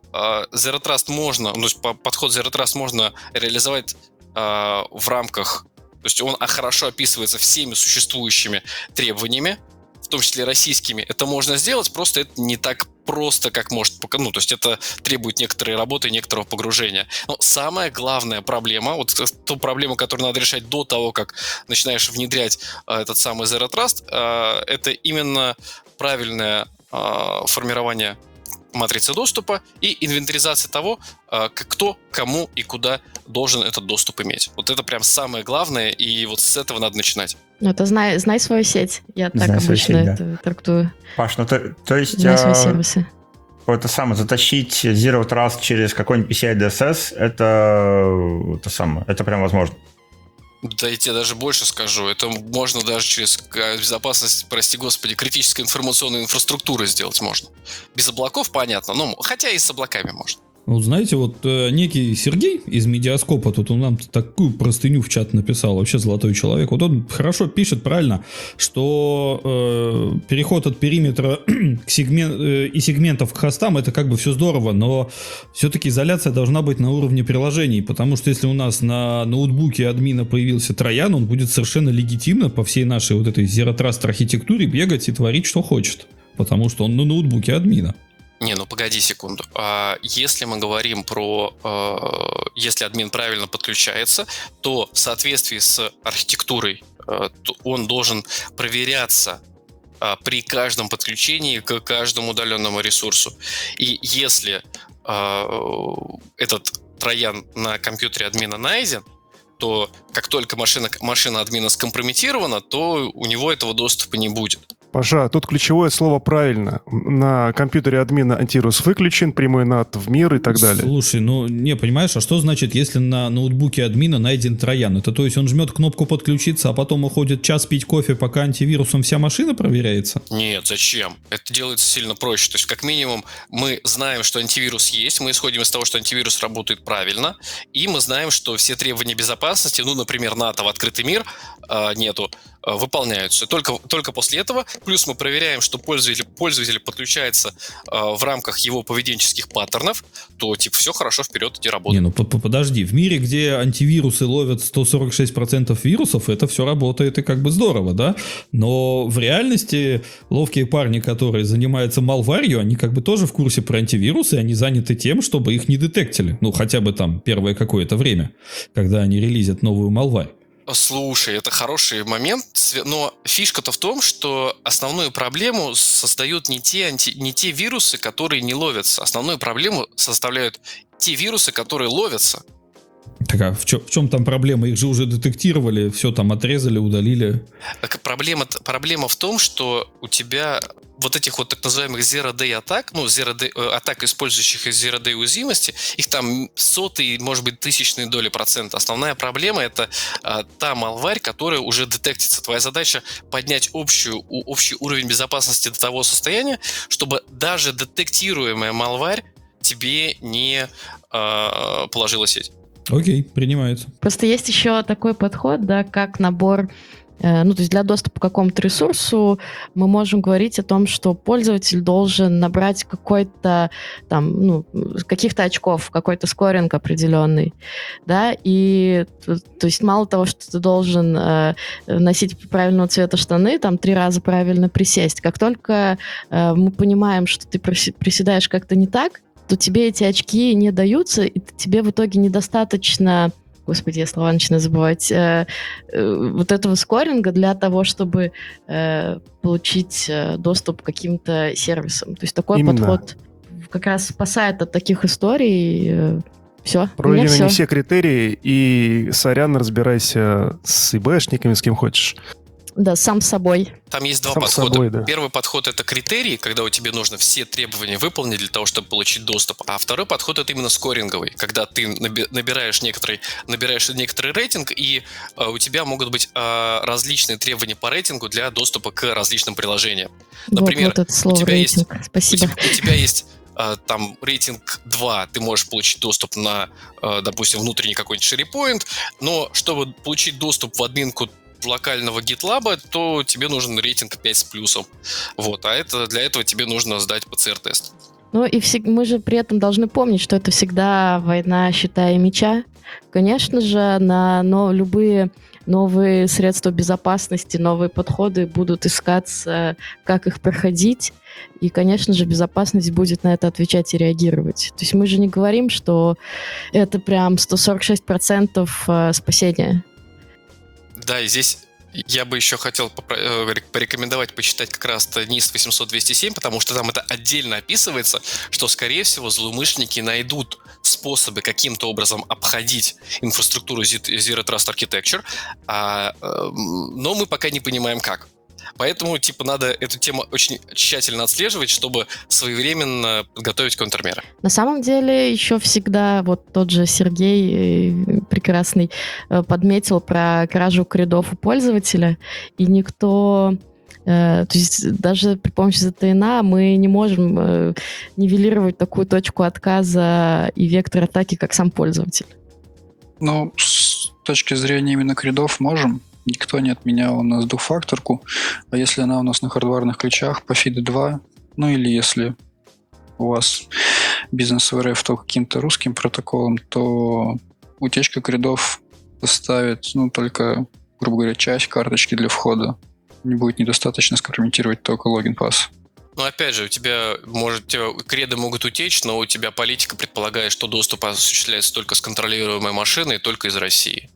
Zero Trust можно, ну, то есть подход Zero Trust можно реализовать э, в рамках, то есть он хорошо описывается всеми существующими требованиями, в том числе российскими. Это можно сделать, просто это не так просто, как может показать. Ну, то есть это требует некоторой работы, некоторого погружения. Но самая главная проблема, вот ту проблему, которую надо решать до того, как начинаешь внедрять э, этот самый Zero Trust, э, это именно правильное э, формирование матрицы доступа и инвентаризация того, кто, кому и куда должен этот доступ иметь. Вот это прям самое главное, и вот с этого надо начинать. Ну, это знай, знай свою сеть. Я так Знай обычно сеть, это да. трактую. Паш, ну то, то есть... Знай свои а, сервисы. Это самое, затащить Zero Trust через какой-нибудь пи си ай ди эс эс, это, это самое, это прям возможно. Да я тебе даже больше скажу. Это можно даже через безопасность, прости господи, критической информационной инфраструктуры сделать можно. Без облаков, понятно, ну, хотя и с облаками можно. Вот знаете, вот э, некий Сергей из Медиаскопа, тут он нам такую простыню в чат написал, вообще золотой человек. Вот он хорошо пишет, правильно, что э, переход от периметра к сегмент, э, и сегментов к хостам, это как бы все здорово, но все-таки изоляция должна быть на уровне приложений, потому что если у нас на ноутбуке админа появился троян, он будет совершенно легитимно по всей нашей вот этой Zero Trust архитектуре бегать и творить, что хочет, потому что он на ноутбуке админа. Не, ну погоди секунду. А если мы говорим про... Э, если админ правильно подключается, то в соответствии с архитектурой э, он должен проверяться э, при каждом подключении к каждому удаленному ресурсу. И если э, этот троян на компьютере админа найден, то как только машина, машина админа скомпрометирована, то у него этого доступа не будет. Паша, тут ключевое слово «правильно». На компьютере админа антивирус выключен, прямой нат в мир и так далее. Слушай, ну не, понимаешь, а что значит, если на ноутбуке админа найден троян? Это то есть он жмет кнопку «подключиться», а потом уходит час пить кофе, пока антивирусом вся машина проверяется? Нет, зачем? Это делается сильно проще. То есть, как минимум, мы знаем, что антивирус есть, мы исходим из того, что антивирус работает правильно, и мы знаем, что все требования безопасности, ну, например, НАТО в открытый мир э, нету, э, выполняются. Только, только после этого, плюс мы проверяем, что пользователь, пользователь подключается э, в рамках его поведенческих паттернов, то, типа, все хорошо, вперед, иди работай. Не, ну подожди, в мире, где антивирусы ловят сто сорок шесть процентов вирусов, это все работает и как бы здорово, да? Но в реальности ловкие парни, которые занимаются малварью, они как бы тоже в курсе про антивирусы, они заняты тем, чтобы их не детектили. Ну, хотя бы там первое какое-то время, когда они релизят новую малварь. Слушай, это хороший момент, но фишка-то в том, что основную проблему создают не те, анти... не те вирусы, которые не ловятся. Основную проблему составляют те вирусы, которые ловятся. Так а в чем, в чем там проблема? Их же уже детектировали, все там отрезали, удалили. Так, проблема, проблема в том, что у тебя вот этих вот так называемых zero-day атак, ну, zero-day, атак, использующих zero-day уязвимости, их там сотые, может быть, тысячные доли процента. Основная проблема — это а, та малварь, которая уже детектится. Твоя задача — поднять общую, общий уровень безопасности до того состояния, чтобы даже детектируемая малварь тебе не а, положила сеть. Окей, принимается. Просто есть еще такой подход, да, как набор, э, ну, то есть для доступа к какому-то ресурсу мы можем говорить о том, что пользователь должен набрать какой-то там, ну, каких-то очков, какой-то скоринг определенный, да, и то, то есть мало того, что ты должен э, носить правильного цвета штаны, там три раза правильно присесть, как только э, мы понимаем, что ты приседаешь как-то не так, то тебе эти очки не даются, и тебе в итоге недостаточно, господи, я слова начинаю забывать, э, э, вот этого скоринга для того, чтобы э, получить э, доступ к каким-то сервисам. То есть такой Именно. подход как раз спасает от таких историй. Э, все. Пройдены не все критерии, и сорян, разбирайся с ИБшниками, с кем хочешь. Да, сам с собой. Там есть два сам подхода. Собой, да. Первый подход — это критерии, когда у тебя нужно все требования выполнить для того, чтобы получить доступ. А второй подход — это именно скоринговый, когда ты набираешь некоторый, набираешь некоторый рейтинг, и э, у тебя могут быть э, различные требования по рейтингу для доступа к различным приложениям. Например, вот, вот это слово у тебя рейтинг. есть, Спасибо. У, у тебя есть э, там рейтинг два, ты можешь получить доступ на, э, допустим, внутренний какой-нибудь SharePoint, но чтобы получить доступ в админку локального GitLab, то тебе нужен рейтинг пять с плюсом. Вот. А это, для этого тебе нужно сдать пэ цэ эр-тест. Ну и всег... мы же при этом должны помнить, что это всегда война щита и меча. Конечно же, на но любые новые средства безопасности, новые подходы будут искаться, как их проходить. И, конечно же, безопасность будет на это отвечать и реагировать. То есть мы же не говорим, что это прям сто сорок шесть процентов спасения. Да, и здесь я бы еще хотел порекомендовать почитать как раз нист восемьсот двести семь, потому что там это отдельно описывается, что, скорее всего, злоумышленники найдут способы каким-то образом обходить инфраструктуру Zero Trust Architecture, а, но мы пока не понимаем, как. Поэтому, типа, надо эту тему очень тщательно отслеживать, чтобы своевременно подготовить контрмеры. На самом деле, еще всегда вот тот же Сергей прекрасный подметил про кражу кредов у пользователя, и никто Э, то есть даже при помощи зет эн а мы не можем э, нивелировать такую точку отказа и вектор атаки, как сам пользователь. Ну, с точки зрения именно кридов можем. Никто не отменял у нас двухфакторку. А если она у нас на хардварных ключах по фиде два, ну или если у вас бизнес в эр эф то каким-то русским протоколом, то утечка кридов доставит, ну, только, грубо говоря, часть карточки для входа. Не будет недостаточно скомпрометировать только логин-пасс. Ну, опять же, у тебя, может, у тебя креды могут утечь, но у тебя политика предполагает, что доступ осуществляется только с контролируемой машиной, только из России.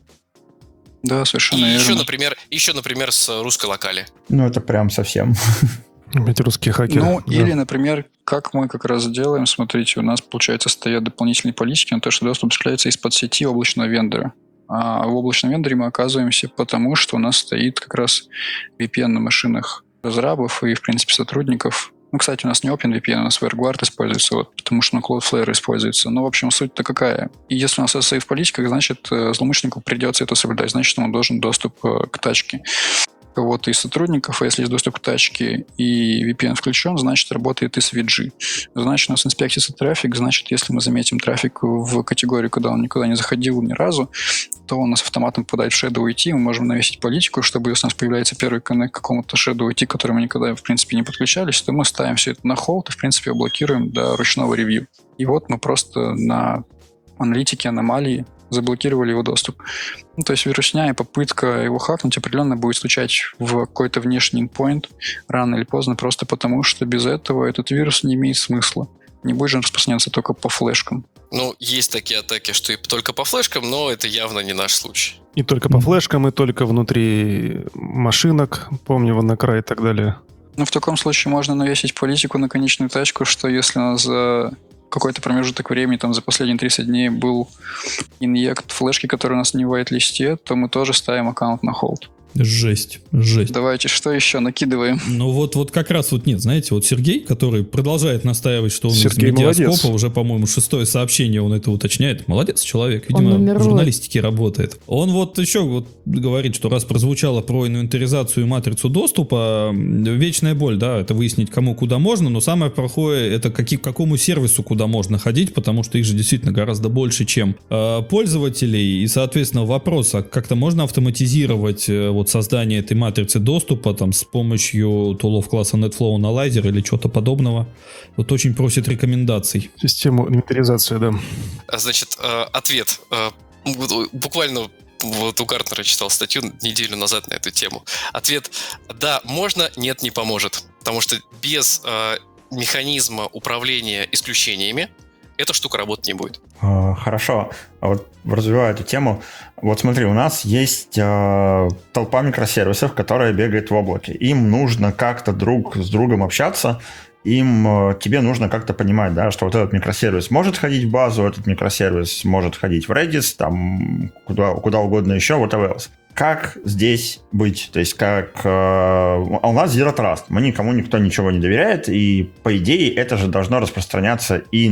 Да, совершенно И верно. еще, например, еще, например, с русской локали. Ну, это прям совсем. Эти русские хакеры. Ну, да. или, например, как мы как раз делаем, смотрите, у нас, получается, стоят дополнительные политики на то, что доступ осуществляется из-под сети облачного вендора. А в облачном вендоре мы оказываемся потому, что у нас стоит как раз ви пи эн на машинах разрабов и, в принципе, сотрудников. Ну, кстати, у нас не OpenVPN, у нас WireGuard используется, вот, потому что на Cloudflare используется. Но, в общем, суть-то какая? И если у нас эс эй в политиках, значит, злоумышленнику придется это соблюдать, значит, ему должен доступ к тачке. Кого-то из сотрудников, а если есть доступ к тачке и ви пи эн включен, значит, работает эс ви джи. Значит, у нас инспектится трафик, значит, если мы заметим трафик в категорию, куда он никуда не заходил ни разу, то у нас автоматом попадает в Shadow ай ти, мы можем навесить политику, чтобы если у нас появляется первый коннект к какому-то Shadow ай ти, к которому мы никогда, в принципе, не подключались, то мы ставим все это на холд и, в принципе, блокируем до ручного ревью. И вот мы просто на аналитике аномалии заблокировали его доступ. Ну, то есть вирусня и попытка его хакнуть определенно будет стучать в какой-то внешний endpoint рано или поздно, просто потому что без этого этот вирус не имеет смысла. Не будет же он распространяться только по флешкам. Ну, есть такие атаки, что и только по флешкам, но это явно не наш случай. И только по флешкам, и только внутри машинок, помню, WannaCry и так далее. Ну, в таком случае можно навесить политику на конечную тачку, что если у нас за какой-то промежуток времени, там за последние тридцать дней был инъект флешки, который у нас не в white-листе, то мы тоже ставим аккаунт на холд. Жесть, жесть. Давайте, что еще накидываем? Ну вот, вот как раз вот нет, знаете, вот Сергей, который продолжает настаивать, что он Сергей из медиаскопа, молодец. уже, по-моему, шестое сообщение он это уточняет. Молодец человек, видимо, Он в нумерует. журналистике работает. Он вот еще вот говорит, что раз прозвучало про инвентаризацию и матрицу доступа, вечная боль, да, это выяснить, кому куда можно, но самое плохое, это какие, к какому сервису куда можно ходить, потому что их же действительно гораздо больше, чем э, пользователей, и, соответственно, вопрос, а как-то можно автоматизировать э, вот создание этой матрицы доступа там с помощью тулов класса NetFlow Analyzer или чего-то подобного. Вот очень просит рекомендаций. Систему инвентаризации, да. Значит, ответ. Буквально вот у Гартнера читал статью неделю назад на эту тему. Ответ: да, можно, нет, не поможет. Потому что без механизма управления исключениями эта штука работать не будет. Хорошо. А вот развиваю эту тему. Вот смотри, у нас есть э, толпа микросервисов, которая бегает в облаке. Им нужно как-то друг с другом общаться. Им, э, тебе нужно как-то понимать, да, что вот этот микросервис может ходить в базу, этот микросервис может ходить в Redis, там, куда, куда угодно еще, whatever else. Как здесь быть? То есть, как... Э, у нас Zero Trust. Мы никому, никто ничего не доверяет, и, по идее, это же должно распространяться и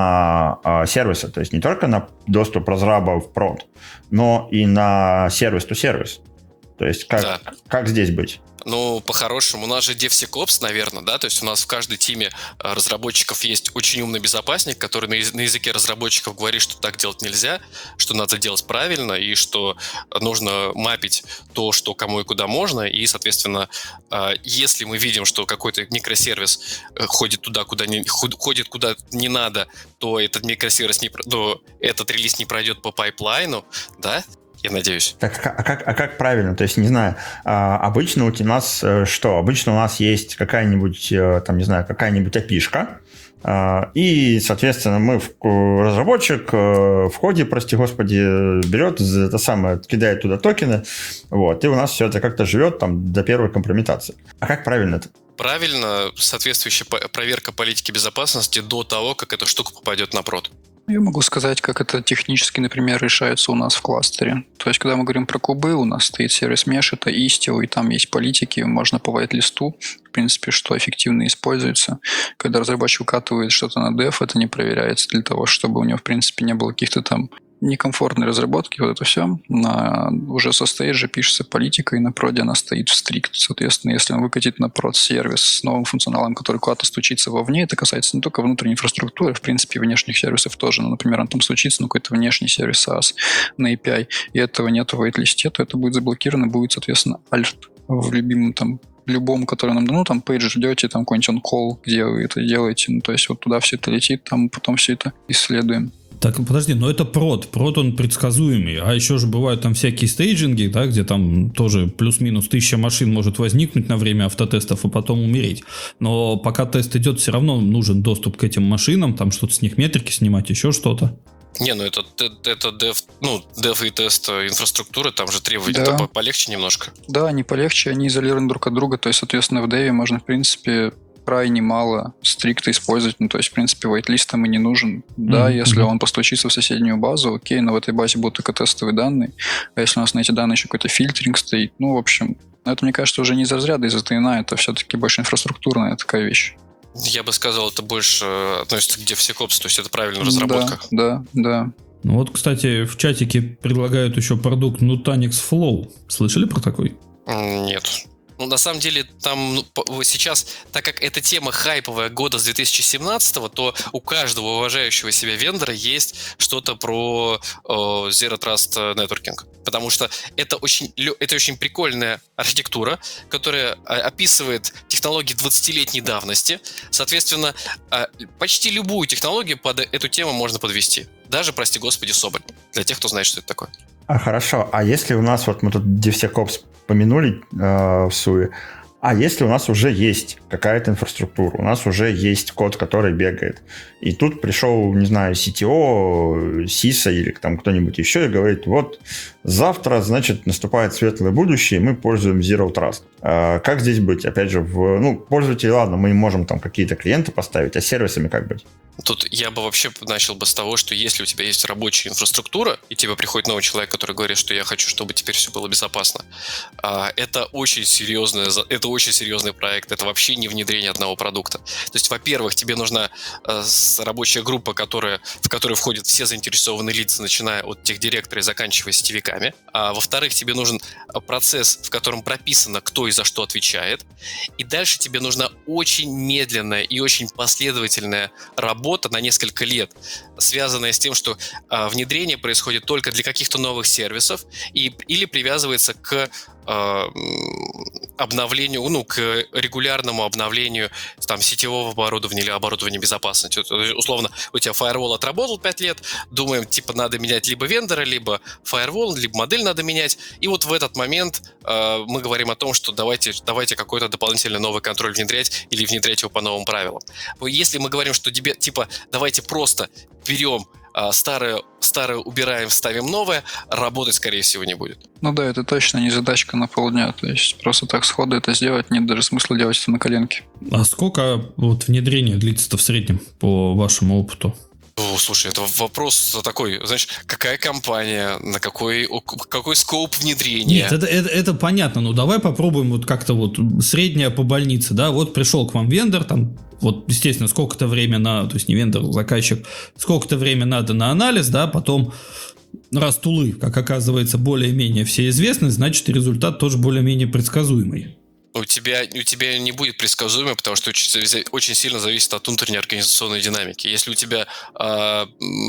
на э, сервисы. То есть, не только на доступ разраба в прод, но и на сервис-то-сервис. То есть, как, Да. как здесь быть? Ну, по-хорошему, у нас же DevSecOps, наверное, да, то есть у нас в каждой тиме э, разработчиков есть очень умный безопасник, который на, яз- на языке разработчиков говорит, что так делать нельзя, что надо делать правильно, и что нужно мапить то, что кому и куда можно, и, соответственно, э, если мы видим, что какой-то микросервис э, ходит туда, куда не, ход- ходит куда не надо, то этот микросервис, не, про- ну, этот релиз не пройдет по пайплайну, да, я надеюсь. Так, а как, а как правильно? То есть, не знаю, а, обычно у нас э, что? Обычно у нас есть какая-нибудь, э, там, не знаю, какая-нибудь эй пи ай-шка, э, и, соответственно, мы, в, разработчик э, в ходе, прости господи, берет это самое, кидает туда токены, вот, и у нас все это как-то живет там до первой компрометации. А как правильно это? Правильно, соответствующая по- проверка политики безопасности до того, как эта штука попадет на прод. Я могу сказать, как это технически, например, решается у нас в кластере. То есть, когда мы говорим про кубы, у нас стоит сервис Mesh, это Istio, и там есть политики, можно по white-листу, в принципе, что эффективно используется. Когда разработчик выкатывает что-то на dev, это не проверяется для того, чтобы у него, в принципе, не было каких-то там некомфортной разработки, вот это все, на, уже со стейджа пишется политика, и на проде она стоит в стрикт. Соответственно, если он выкатит на прод сервис с новым функционалом, который куда-то стучится вовне, это касается не только внутренней инфраструктуры, в принципе, внешних сервисов тоже. Ну, например, он там стучится на какой-то внешний сервис эй эй эс, на эй пи ай, и этого нет в вейт-листе, то это будет заблокировано, будет, соответственно, альт в любимом там любому, который нам, ну, там, пейдж ждете, там, какой-нибудь он-колл, где вы это делаете, ну, то есть вот туда все это летит, там потом все это исследуем. Так, подожди, но это прод, прод он предсказуемый, а еще же бывают там всякие стейджинги, да, где там тоже плюс-минус тысяча машин может возникнуть на время автотестов, а потом умереть. Но пока тест идет, все равно нужен доступ к этим машинам, там что-то с них метрики снимать, еще что-то. Не, ну это, это дев, ну, дев и тест инфраструктуры, там же требования да. полегче немножко. Да, они полегче, они изолированы друг от друга, то есть, соответственно, в деве можно, в принципе, крайне мало стрикта использовать, ну, то есть, в принципе, вейт-лист там и не нужен. Да, mm-hmm. если он постучится в соседнюю базу, окей, но в этой базе будут только тестовые данные, а если у нас на эти данные еще какой-то фильтринг стоит, ну, в общем, это, мне кажется, уже не из разряда из-за ТНА, это все-таки больше инфраструктурная такая вещь. Я бы сказал, это больше относится к DevSecOps, то есть это правильная разработка. Да, да, да. Ну вот, кстати, в чатике предлагают еще продукт Nutanix Flow. Слышали про такой? Нет. Ну, на самом деле, там ну, сейчас, так как эта тема хайповая года с две тысячи семнадцатого, то у каждого уважающего себя вендора есть что-то про э, Zero Trust Networking. Потому что это очень, это очень прикольная архитектура, которая описывает технологии двадцатилетней давности. Соответственно, почти любую технологию под эту тему можно подвести. Даже, прости господи, Соболь. Для тех, кто знает, что это такое. А хорошо, а если у нас, вот мы тут DevSecOps помянули э, в Суе, а если у нас уже есть какая-то инфраструктура, у нас уже есть код, который бегает, и тут пришел, не знаю, си ти о, сиса или там кто-нибудь еще и говорит, вот завтра, значит, наступает светлое будущее, и мы пользуем Zero Trust. А как здесь быть? Опять же, в, ну, пользователи, ладно, мы можем там какие-то клиенты поставить, а с сервисами как быть? Тут я бы вообще начал бы с того, что если у тебя есть рабочая инфраструктура, и тебе приходит новый человек, который говорит, что я хочу, чтобы теперь все было безопасно, это очень серьезное, это очень серьезный проект, это вообще не внедрение одного продукта. То есть, во-первых, тебе нужна рабочая группа, которая, в которой входят все заинтересованные лица, начиная от техдиректора и заканчивая сетевиками. А во-вторых, тебе нужен процесс, в котором прописано, кто и за что отвечает. И дальше тебе нужна очень медленная и очень последовательная работа на несколько лет, связанная с тем, что а, внедрение происходит только для каких-то новых сервисов и, или привязывается к а, обновлению, ну, к регулярному обновлению там, сетевого оборудования или оборудования безопасности. Условно, у тебя фаервол отработал пять лет, думаем, типа, надо менять либо вендора, либо фаервол, либо модель надо менять, и вот в этот момент э, мы говорим о том, что давайте, давайте какой-то дополнительный новый контроль внедрять или внедрять его по новым правилам. Если мы говорим, что типа, давайте просто берем э, старое, старое убираем, ставим новое, работать, скорее всего, не будет. Ну да, это точно не задачка на полдня, то есть просто так сходу это сделать, нет даже смысла делать это на коленке. А сколько вот внедрение длится-то в среднем по вашему опыту? О, слушай, это вопрос такой, знаешь, какая компания, на какой, какой скоп внедрения? Нет, это, это, это понятно, но давай попробуем вот как-то вот среднее по больнице, да, вот пришел к вам вендор, там, вот, естественно, сколько-то время на, то есть не вендор, заказчик, сколько-то время надо на анализ, да, потом раз тулы, как оказывается, более-менее все известны, значит, и результат тоже более-менее предсказуемый. У тебя, у тебя не будет предсказуемо, потому что очень, очень сильно зависит от внутренней организационной динамики. Если у тебя э,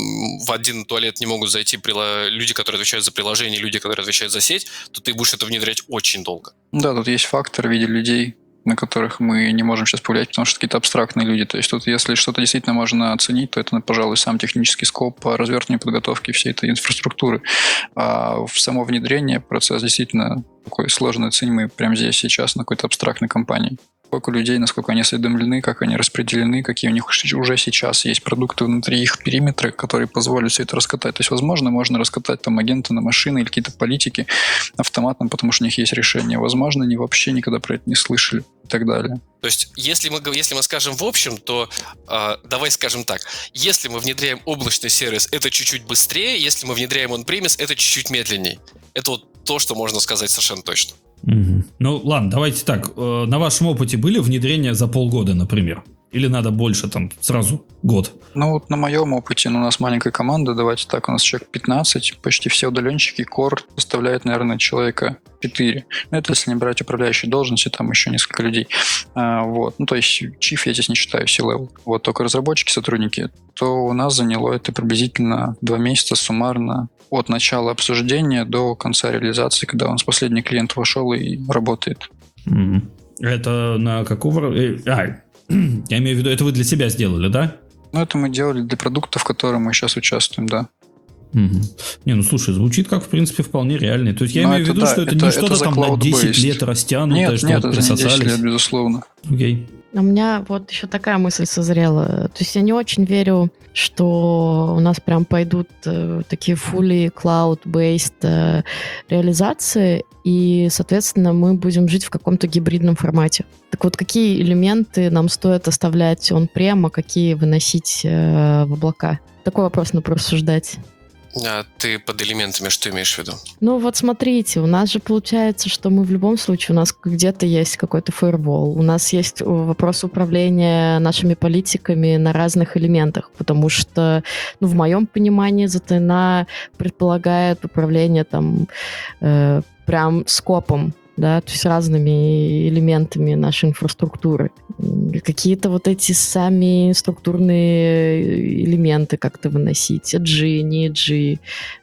в один туалет не могут зайти прила- люди, которые отвечают за приложение, люди, которые отвечают за сеть, то ты будешь это внедрять очень долго. Да, тут есть фактор в виде людей, на которых мы не можем сейчас повлиять, потому что какие-то абстрактные люди. То есть тут, если что-то действительно можно оценить, то это, пожалуй, сам технический скоп по развертыванию подготовки всей этой инфраструктуры. А в само внедрение процесс действительно такой сложно оценимый прямо здесь, сейчас, на какой-то абстрактной компании. Сколько людей, насколько они осведомлены, как они распределены, какие у них уже сейчас есть продукты внутри их периметра, которые позволят все это раскатать. То есть, возможно, можно раскатать там агенты на машины или какие-то политики автоматом, потому что у них есть решение. Возможно, они вообще никогда про это не слышали и так далее. То есть, если мы, если мы скажем в общем, то э, давай скажем так. Если мы внедряем облачный сервис, это чуть-чуть быстрее. Если мы внедряем on-premise, это чуть-чуть медленнее. Это вот то, что можно сказать совершенно точно. Угу. Ну, ладно, давайте так. На вашем опыте были внедрения за полгода, например? Или надо больше, там, сразу год? Ну вот на моем опыте, ну, у нас маленькая команда, давайте так, у нас человек пятнадцать, почти все удаленщики, кор составляет, наверное, человека четыре. Ну, это если не брать управляющие должности, там еще несколько людей. А, вот, ну, то есть чиф я здесь не считаю, C-level. Вот, только разработчики, сотрудники, то у нас заняло это приблизительно два месяца суммарно от начала обсуждения до конца реализации, когда у нас последний клиент вошел и работает. Mm-hmm. Это на какого... А, я имею в виду, это вы для себя сделали, да? Ну, это мы делали для продуктов, в которых мы сейчас участвуем, да. Угу. Не, ну слушай, звучит как, в принципе, вполне реально. То есть я Но имею в это, виду, да, что это, это не что-то это там на десять cloud-based. лет растянутое, Нет, что нет, вот это не десять присосались. лет, безусловно. Окей. У меня вот еще такая мысль созрела. То есть я не очень верю, что у нас прям пойдут э, такие fully cloud-based э, реализации, и, соответственно, мы будем жить в каком-то гибридном формате. Так вот, какие элементы нам стоит оставлять он-прем, а какие выносить э, в облака? Такой вопрос надо порассуждать. А ты под элементами что имеешь в виду? Ну вот смотрите, у нас же получается, что мы в любом случае, у нас где-то есть какой-то фаервол, у нас есть вопрос управления нашими политиками на разных элементах, потому что, ну, в моем понимании, зет эн а предполагает управление там э, прям скопом, да, то есть разными элементами нашей инфраструктуры. Какие-то вот эти сами структурные элементы как-то выносить, эджи, не эджи,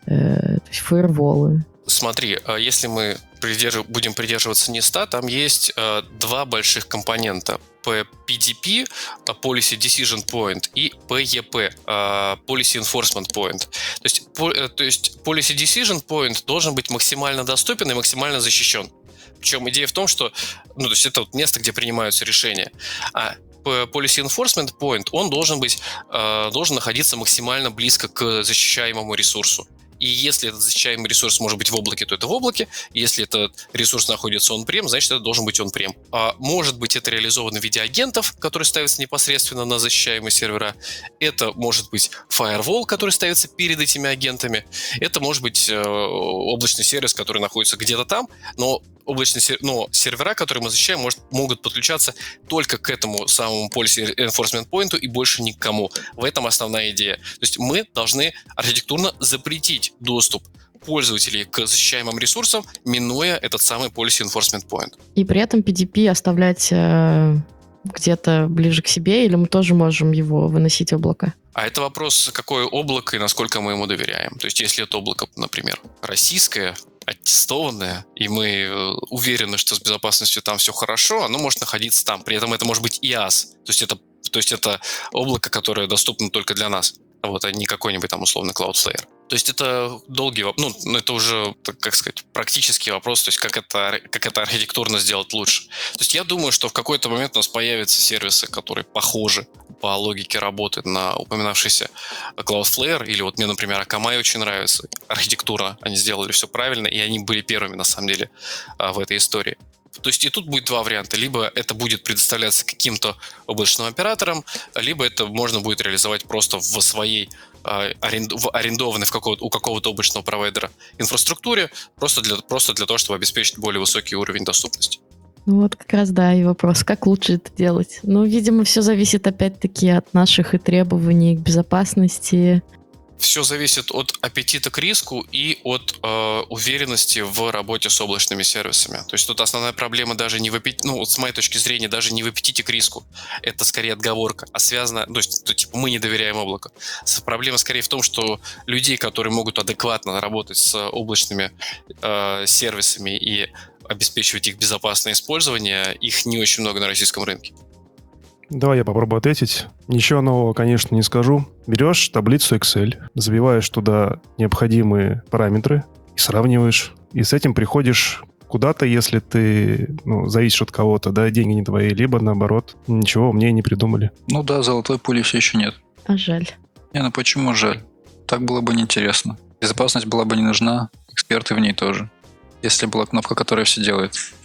э, то есть фаерволы. Смотри, если мы придерж... будем придерживаться неста, там есть э, два больших компонента. пи ди пи, Policy Decision Point, и пи и пи, Policy Enforcement Point. То есть, по, то есть Policy Decision Point должен быть максимально доступен и максимально защищен. Причем идея в том, что ну, то есть это вот место, где принимаются решения. А Policy Enforcement Point, он должен быть, э, должен находиться максимально близко к защищаемому ресурсу. И если этот защищаемый ресурс может быть в облаке, то это в облаке. Если этот ресурс находится on-prem, значит, это должен быть on-prem. А может быть, это реализовано в виде агентов, которые ставятся непосредственно на защищаемые сервера. Это может быть firewall, который ставится перед этими агентами. Это может быть э, облачный сервис, который находится где-то там, но облачные сер... но сервера, которые мы защищаем, может, могут подключаться только к этому самому Policy Enforcement Point и больше никому. В этом основная идея. То есть мы должны архитектурно запретить доступ пользователей к защищаемым ресурсам, минуя этот самый Policy Enforcement Point. И при этом пи ди пи оставлять э, где-то ближе к себе, или мы тоже можем его выносить в облака? А это вопрос, какое облако и насколько мы ему доверяем. То есть если это облако, например, российское, аттестованное, и мы уверены, что с безопасностью там все хорошо, оно может находиться там. При этом это может быть ай эй эс, то есть это, то есть это облако, которое доступно только для нас, вот, а не какой-нибудь там условный Cloudflare. То есть это долгий вопрос, ну, это уже, как сказать, практический вопрос, то есть как это, как это архитектурно сделать лучше. То есть я думаю, что в какой-то момент у нас появятся сервисы, которые похожи по логике работы на упоминавшийся Cloudflare, или вот мне, например, Akamai очень нравится, архитектура, они сделали все правильно, и они были первыми, на самом деле, в этой истории. То есть и тут будет два варианта. Либо это будет предоставляться каким-то облачным оператором, либо это можно будет реализовать просто в своей э, аренду, в арендованной в какого- у какого-то облачного провайдера инфраструктуре, просто для, просто для того, чтобы обеспечить более высокий уровень доступности. Ну вот как раз, да, и вопрос, как лучше это делать? Ну, видимо, все зависит опять-таки от наших и требований к безопасности. Все зависит от аппетита к риску и от э, уверенности в работе с облачными сервисами. То есть тут основная проблема даже не в аппетите, ну, вот с моей точки зрения, даже не в аппетите к риску. Это скорее отговорка, а связано, то есть, то, типа, мы не доверяем облаку. Проблема скорее в том, что людей, которые могут адекватно работать с облачными э, сервисами и обеспечивать их безопасное использование, их не очень много на российском рынке. Давай я попробую ответить. Ничего нового, конечно, не скажу. Берешь таблицу Excel, забиваешь туда необходимые параметры и сравниваешь. И с этим приходишь куда-то, если ты ну, зависишь от кого-то, да, деньги не твои, либо наоборот, ничего умнее не придумали. Ну да, золотой пули все еще нет. А жаль. Не, ну почему жаль? Так было бы неинтересно. Безопасность была бы не нужна, эксперты в ней тоже. Если была кнопка, которая все делает.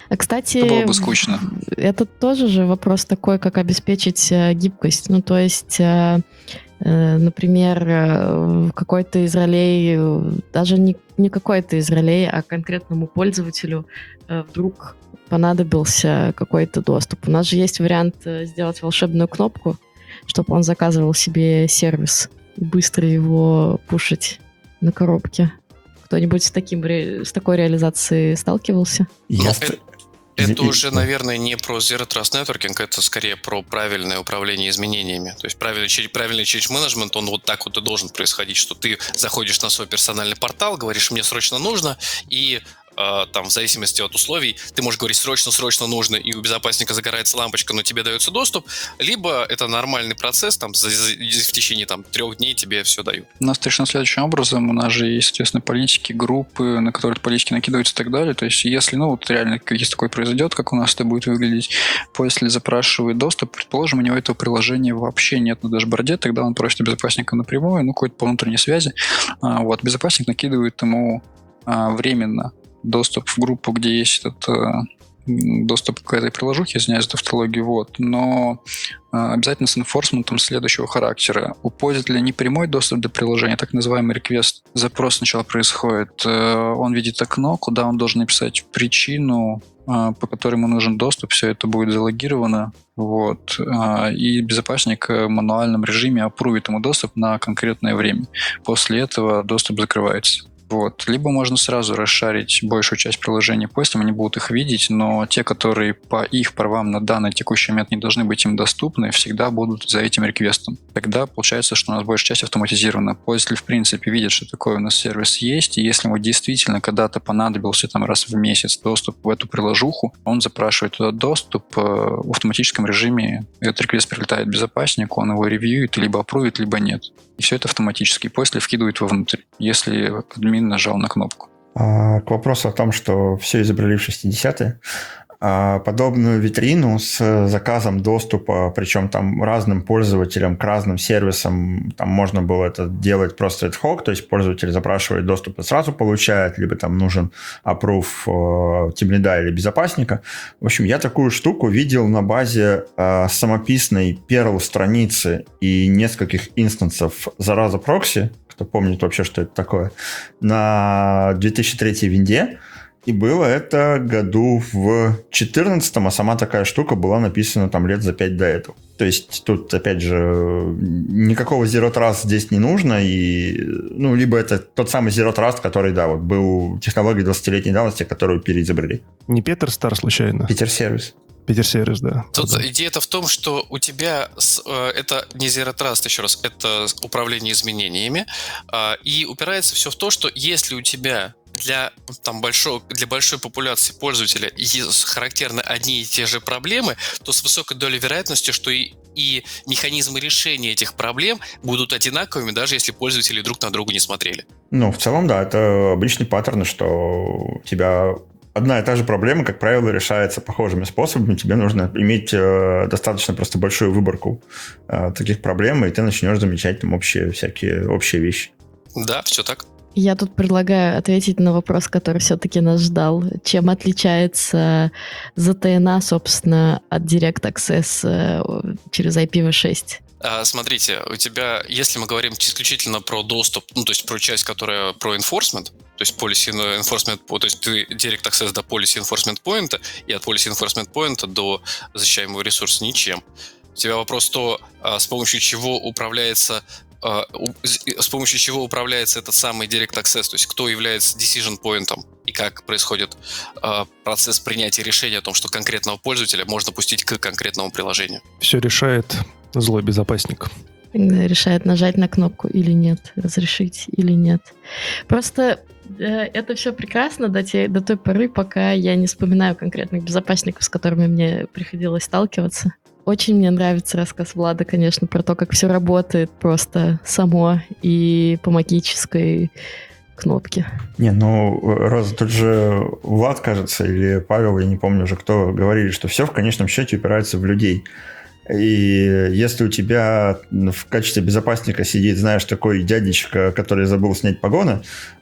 А, кстати, Это было бы скучно. Это тоже же вопрос такой, как обеспечить э, гибкость. Ну, то есть, э, э, например, э, какой-то из ролей, э, даже не, не какой-то из ролей, а конкретному пользователю э, вдруг понадобился какой-то доступ. У нас же есть вариант э, сделать волшебную кнопку, чтобы он заказывал себе сервис и быстро его пушить на коробке. Кто-нибудь с, таким, ре- с такой реализацией сталкивался? Я Ну, ст- это- Это Извини- уже, наверное, не про Zero Trust Networking, это скорее про правильное управление изменениями. То есть правильный, чер- правильный change management, он вот так вот и должен происходить, что ты заходишь на свой персональный портал, говоришь, мне срочно нужно, и э, там в зависимости от условий ты можешь говорить срочно-срочно нужно, и у безопасника загорается лампочка, но тебе дается доступ, либо это нормальный процесс, там за- за- в течение там, трех дней тебе все дают. У нас точно следующим образом, у нас же есть, соответственно, политики, группы, на которые политики накидываются и так далее. То есть, если, ну, вот реально, если такое произойдет, как у нас это будет выглядеть, пользователь запрашивает доступ, предположим, у него этого приложения вообще нет на дашборде, тогда он просит у безопасника напрямую, ну, какой-то по внутренней связи. А, вот, безопасник накидывает ему а, временно доступ в группу, где есть этот а, доступ к этой приложухе, извиняюсь за тавтологию, вот, но а, обязательно с энфорсментом следующего характера. У пользователя не прямой доступ до приложения, так называемый request. Запрос сначала происходит, он видит окно, куда он должен написать причину, по которой ему нужен доступ, все это будет залогировано, вот, и безопасник в мануальном режиме аппрувит ему доступ на конкретное время. После этого доступ закрывается. Вот. Либо можно сразу расшарить большую часть приложений постом, они будут их видеть, но те, которые по их правам на данный текущий момент не должны быть им доступны, всегда будут за этим реквестом. Тогда получается, что у нас большая часть автоматизирована. Пользователь, в принципе, видит, что такой у нас сервис есть, и если ему действительно когда-то понадобился там раз в месяц доступ в эту приложуху, он запрашивает туда доступ в автоматическом режиме, этот реквест прилетает безопаснику, он его ревьюет, либо аппрувит, либо нет. И все это автоматически. После вкидывает вовнутрь, если админ нажал на кнопку. А, к вопросу о том, что все изобрели в шестидесятые, а, подобную витрину с заказом доступа, причем там разным пользователям к разным сервисам, там можно было это делать просто ad hoc, то есть пользователь запрашивает доступ и сразу получает, либо там нужен approve тимлида или безопасника. В общем, я такую штуку видел на базе а, самописной Perl страницы и нескольких инстансов Zarazа Proxy, кто помнит вообще, что это такое, на две тысячи третьей винде. И было это году в четырнадцатом, а сама такая штука была написана там лет за пять до этого. То есть тут, опять же, никакого Zero Trust здесь не нужно. И, ну, либо это тот самый Zero Trust, который, да, вот был технологией двадцатилетней давности, которую переизобрели. Не Петер Стар, случайно? Питер Сервис. Питер Сервис, да. Тут да. идея-то в том, что у тебя с, э, это не Zero Trust, еще раз, это управление изменениями, э, и упирается все в то, что если у тебя для, там, большого, для большой популяции пользователя характерны одни и те же проблемы, то с высокой долей вероятности, что и, и механизмы решения этих проблем будут одинаковыми, даже если пользователи друг на друга не смотрели. Ну, в целом, да, это обычный паттерн, что у тебя одна и та же проблема, как правило, решается похожими способами. Тебе нужно иметь э, достаточно просто большую выборку э, таких проблем, и ты начнешь замечать там общие всякие общие вещи. Да, все так. Я тут предлагаю ответить на вопрос, который все-таки нас ждал. Чем отличается зэ тэ эн эй, собственно, от Direct Access через ай пи ви шесть? Смотрите, у тебя, если мы говорим исключительно про доступ, ну, то есть про часть, которая про enforcement, то есть policy enforcement, то есть ты Direct Access до policy enforcement point и от policy enforcement point до защищаемого ресурса ничем. У тебя вопрос то, с помощью чего управляется с помощью чего управляется этот самый Direct Access, то есть кто является decision point и как происходит процесс принятия решения о том, что конкретного пользователя можно пустить к конкретному приложению. Все решает злой безопасник. Решает нажать на кнопку или нет, разрешить или нет. Просто э, это все прекрасно до, те, до той поры, пока я не вспоминаю конкретных безопасников, с которыми мне приходилось сталкиваться. Очень мне нравится рассказ Влада, конечно, про то, как все работает просто само и по магической кнопке. Не, ну, Роза, тут же Влад, кажется, или Павел, я не помню уже кто, говорили, что все в конечном счете упирается в людей. И если у тебя в качестве безопасника сидит, знаешь, такой дядечка, который забыл снять погоны,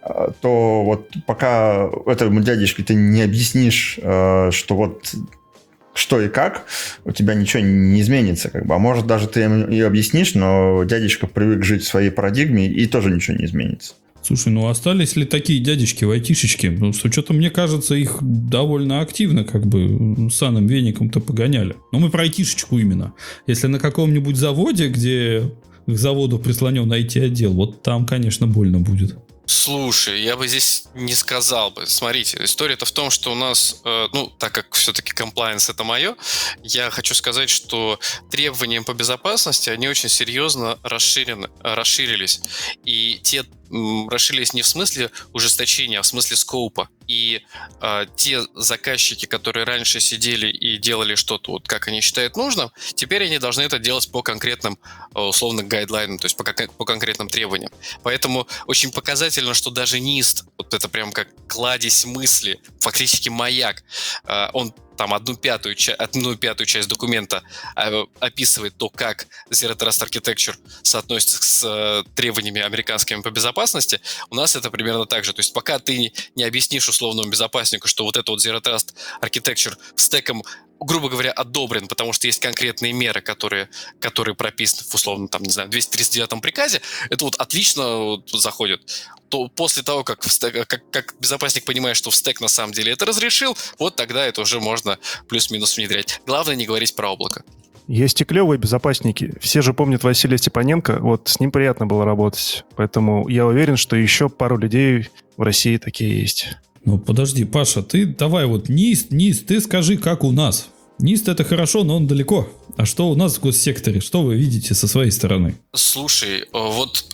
то вот пока этому дядечке ты не объяснишь, что вот что и как, у тебя ничего не изменится. Как бы. А может, даже ты ему и объяснишь, но дядечка привык жить в своей парадигме, и тоже ничего не изменится. Слушай, ну остались ли такие дядечки в айтишечке? Ну, с учетом, мне кажется, их довольно активно как бы санным веником-то погоняли. Но мы про айтишечку именно. Если на каком-нибудь заводе, где к заводу прислонен ай ти-отдел, вот там, конечно, больно будет. Слушай, я бы здесь не сказал бы. Смотрите, история-то в том, что у нас, э, ну, так как все-таки комплайенс это мое, я хочу сказать, что требования по безопасности, они очень серьезно расширены, расширились. И те м, расширились не в смысле ужесточения, а в смысле скоупа. И э, те заказчики, которые раньше сидели и делали что-то, вот как они считают нужным, теперь они должны это делать по конкретным, условно, гайдлайнам, то есть по, по конкретным требованиям. Поэтому очень показательно, что даже нист, вот это прям как кладезь мысли, фактически маяк, э, он там одну пятую, одну пятую часть документа описывает то, как Zero Trust Architecture соотносится с э, требованиями американскими по безопасности, у нас это примерно так же. То есть пока ты не, не объяснишь условному безопаснику, что вот это вот Zero Trust Architecture стеком, грубо говоря, одобрен, потому что есть конкретные меры, которые, которые прописаны в условно, там, не знаю, двести тридцать девятом приказе, это вот отлично вот заходит. То после того, как, в стек, как, как безопасник понимает, что в стек на самом деле это разрешил, вот тогда это уже можно плюс-минус внедрять. Главное не говорить про облако. Есть и клевые безопасники. Все же помнят Василия Степаненко. Вот с ним приятно было работать. Поэтому я уверен, что еще пару людей в России такие есть. Ну, подожди, Паша, ты давай вот нист, нист, ты скажи, как у нас. нист это хорошо, но он далеко. А что у нас в госсекторе? Что вы видите со своей стороны? Слушай, вот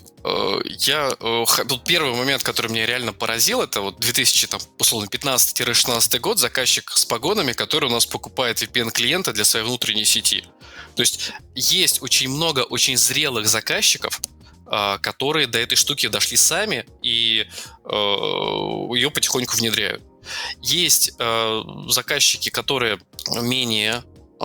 я... Тут первый момент, который меня реально поразил, это вот две тысячи пятнадцатый-шестнадцатый год, заказчик с погонами, который у нас покупает ви пи эн-клиента для своей внутренней сети. То есть есть очень много очень зрелых заказчиков, которые до этой штуки дошли сами и ее потихоньку внедряют. Есть заказчики, которые менее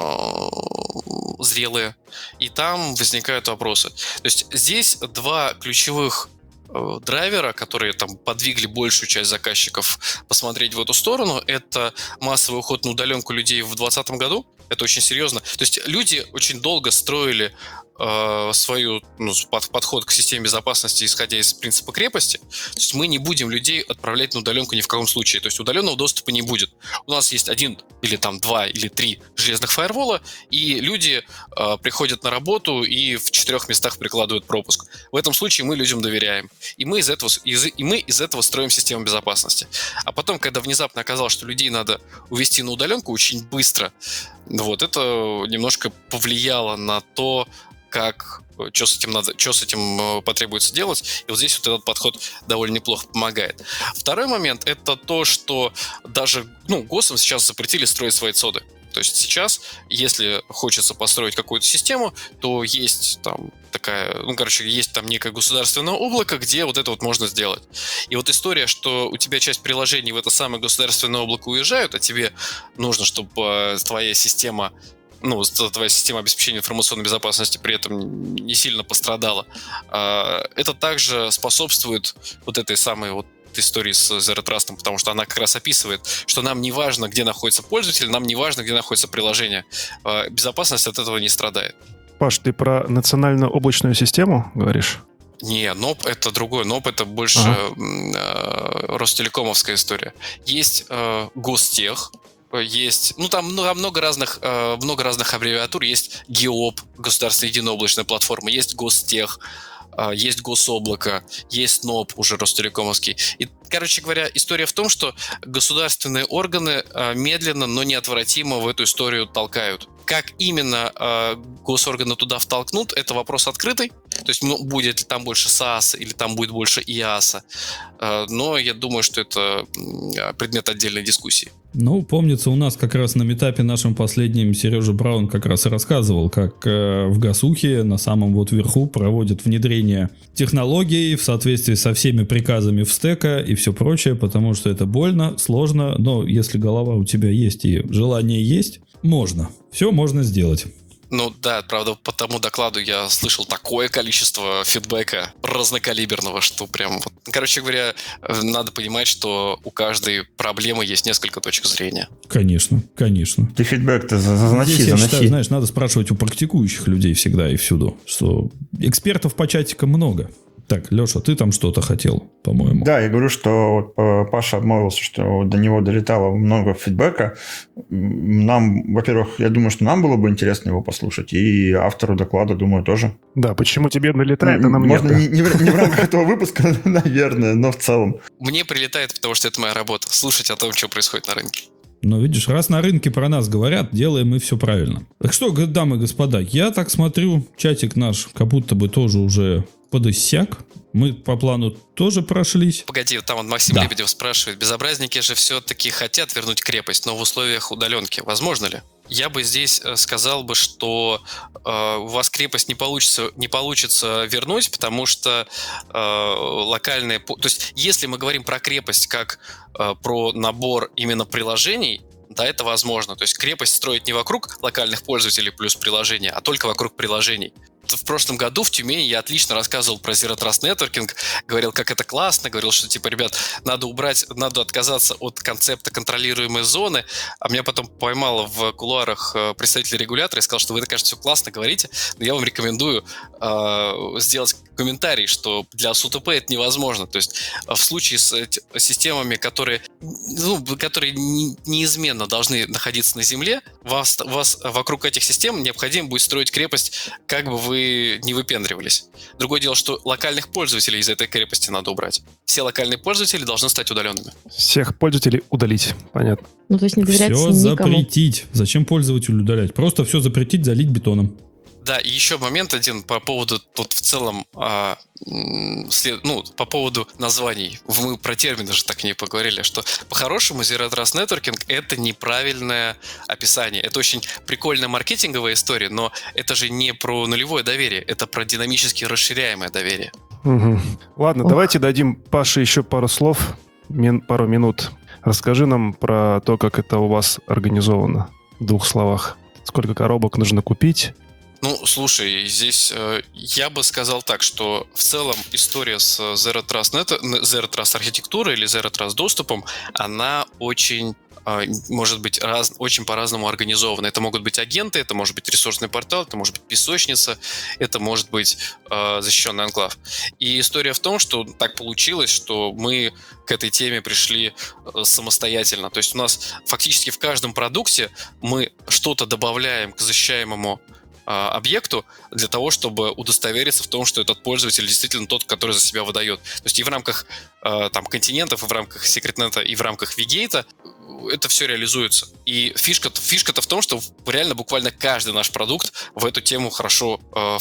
зрелые, и там возникают вопросы. То есть здесь два ключевых э, драйвера, которые там подвигли большую часть заказчиков посмотреть в эту сторону, это массовый уход на удаленку людей в двадцатом году. Это очень серьезно. То есть люди очень долго строили э, свою ну, под, подход к системе безопасности, исходя из принципа крепости. То есть мы не будем людей отправлять на удаленку ни в каком случае. То есть удаленного доступа не будет. У нас есть один или там два или три железных фаервола, и люди э, приходят на работу и в четырех местах прикладывают пропуск. В этом случае мы людям доверяем. И мы из этого, из, и мы из этого строим систему безопасности. А потом, когда внезапно оказалось, что людей надо увести на удаленку очень быстро, вот, это немножко повлияло на то, как, что с этим надо, что с этим потребуется делать. И вот здесь вот этот подход довольно неплохо помогает. Второй момент — это то, что даже, ну, ГОСам сейчас запретили строить свои цоды. То есть сейчас, если хочется построить какую-то систему, то есть там такая, ну, короче, есть там некое государственное облако, где вот это вот можно сделать. И вот история, что у тебя часть приложений в это самое государственное облако уезжают, а тебе нужно, чтобы твоя система, ну, твоя система обеспечения информационной безопасности при этом не сильно пострадала. Это также способствует вот этой самой вот истории с Zero Trust, потому что она как раз описывает, что нам не важно, где находится пользователь, нам не важно, где находится приложение. Безопасность от этого не страдает. Паш, ты про национальную облачную систему говоришь? Не, ноп это другое. ноп это больше ага. э, Ростелекомовская история. Есть э, Гостех, есть, ну там много разных, э, много разных аббревиатур. Есть ГИОП, государственная единооблачная платформа, есть Гостех, есть Гособлако, есть ноп, уже Ростелекомовский. И, короче говоря, история в том, что государственные органы медленно, но неотвратимо в эту историю толкают. Как именно э, госорганы туда втолкнут, это вопрос открытый. То есть, ну, будет ли там больше САС или там будет больше ИАСа. Э, но я думаю, что это предмет отдельной дискуссии. Ну, помнится, у нас как раз на митапе нашем последнем Сережа Браун как раз и рассказывал, как э, в ГАСУХе на самом вот верху проводят внедрение технологий в соответствии со всеми приказами в стека и все прочее, потому что это больно, сложно, но если голова у тебя есть и желание есть, можно. Все можно сделать. Ну да, правда, по тому докладу я слышал такое количество фидбэка разнокалиберного, что прям вот... Короче говоря, надо понимать, что у каждой проблемы есть несколько точек зрения. Конечно, конечно. Ты фидбэк-то заноси, Здесь, я заноси. считаю, знаешь, надо спрашивать у практикующих людей всегда и всюду, что экспертов по чатикам много. Так, Леша, ты там что-то хотел, по-моему. Да, я говорю, что э, Паша обмолвился, что до него долетало много фидбэка. Нам, во-первых, я думаю, что нам было бы интересно его послушать, и автору доклада, думаю, тоже. Да, почему тебе налетает, а нам Можно нет? не, не, в, не в рамках этого выпуска, наверное, но в целом. Мне прилетает, потому что это моя работа. Слушать о том, что происходит на рынке. Но видишь, раз на рынке про нас говорят, делаем мы все правильно. Так что, дамы и господа, я так смотрю, чатик наш как будто бы тоже уже подиссяк. Мы по плану тоже прошлись. Погоди, там вот Максим Да. Лебедев спрашивает, безобразники же все-таки хотят вернуть крепость, но в условиях удаленки. Возможно ли? Я бы здесь э, сказал бы, что э, у вас крепость не получится, не получится вернуть, потому что э, локальные... по- То есть, если мы говорим про крепость как э, про набор именно приложений, да, это возможно. То есть крепость строить не вокруг локальных пользователей плюс приложения, а только вокруг приложений. В прошлом году в Тюмени я отлично рассказывал про Zero Trust Networking, говорил, как это классно, говорил, что, типа, ребят, надо убрать, надо отказаться от концепта контролируемой зоны, а меня потом поймало в кулуарах представитель регулятора и сказал, что вы, конечно, все классно говорите, но я вам рекомендую э, сделать комментарий, что для эс у тэ пэ это невозможно. То есть в случае с эти, системами, которые, ну, которые не, неизменно должны находиться на земле, вас, вас вокруг этих систем необходимо будет строить крепость, как бы вы не выпендривались. Другое дело, что локальных пользователей из этой крепости надо убрать. Все локальные пользователи должны стать удаленными. Всех пользователей удалить, понятно. Ну, то есть не доверять Все никому. запретить. Зачем пользователю удалять? Просто все запретить, залить бетоном. Да, и еще момент один по поводу тут в целом, а, след, ну, по поводу названий. Мы про термины же так и не поговорили, что по-хорошему Zero Trust Networking — это неправильное описание. Это очень прикольная маркетинговая история, но это же не про нулевое доверие, это про динамически расширяемое доверие. Угу. Ладно, Ох. давайте дадим Паше еще пару слов, мин, пару минут. Расскажи нам про то, как это у вас организовано в двух словах. Сколько коробок нужно купить? Ну, слушай, здесь э, я бы сказал так, что в целом история с Zero Trust, Net, Zero Trust архитектурой или Zero Trust доступом, она очень, э, может быть, раз, очень по-разному организована. Это могут быть агенты, это может быть ресурсный портал, это может быть песочница, это может быть э, защищенный анклав. И история в том, что так получилось, что мы к этой теме пришли э, самостоятельно. То есть у нас фактически в каждом продукте мы что-то добавляем к защищаемому объекту для того, чтобы удостовериться в том, что этот пользователь действительно тот, который за себя выдает. То есть и в рамках э, там, континентов, и в рамках секретнета, и в рамках Вигейта это все реализуется. И фишка, фишка-то в том, что реально буквально каждый наш продукт в эту тему хорошо э,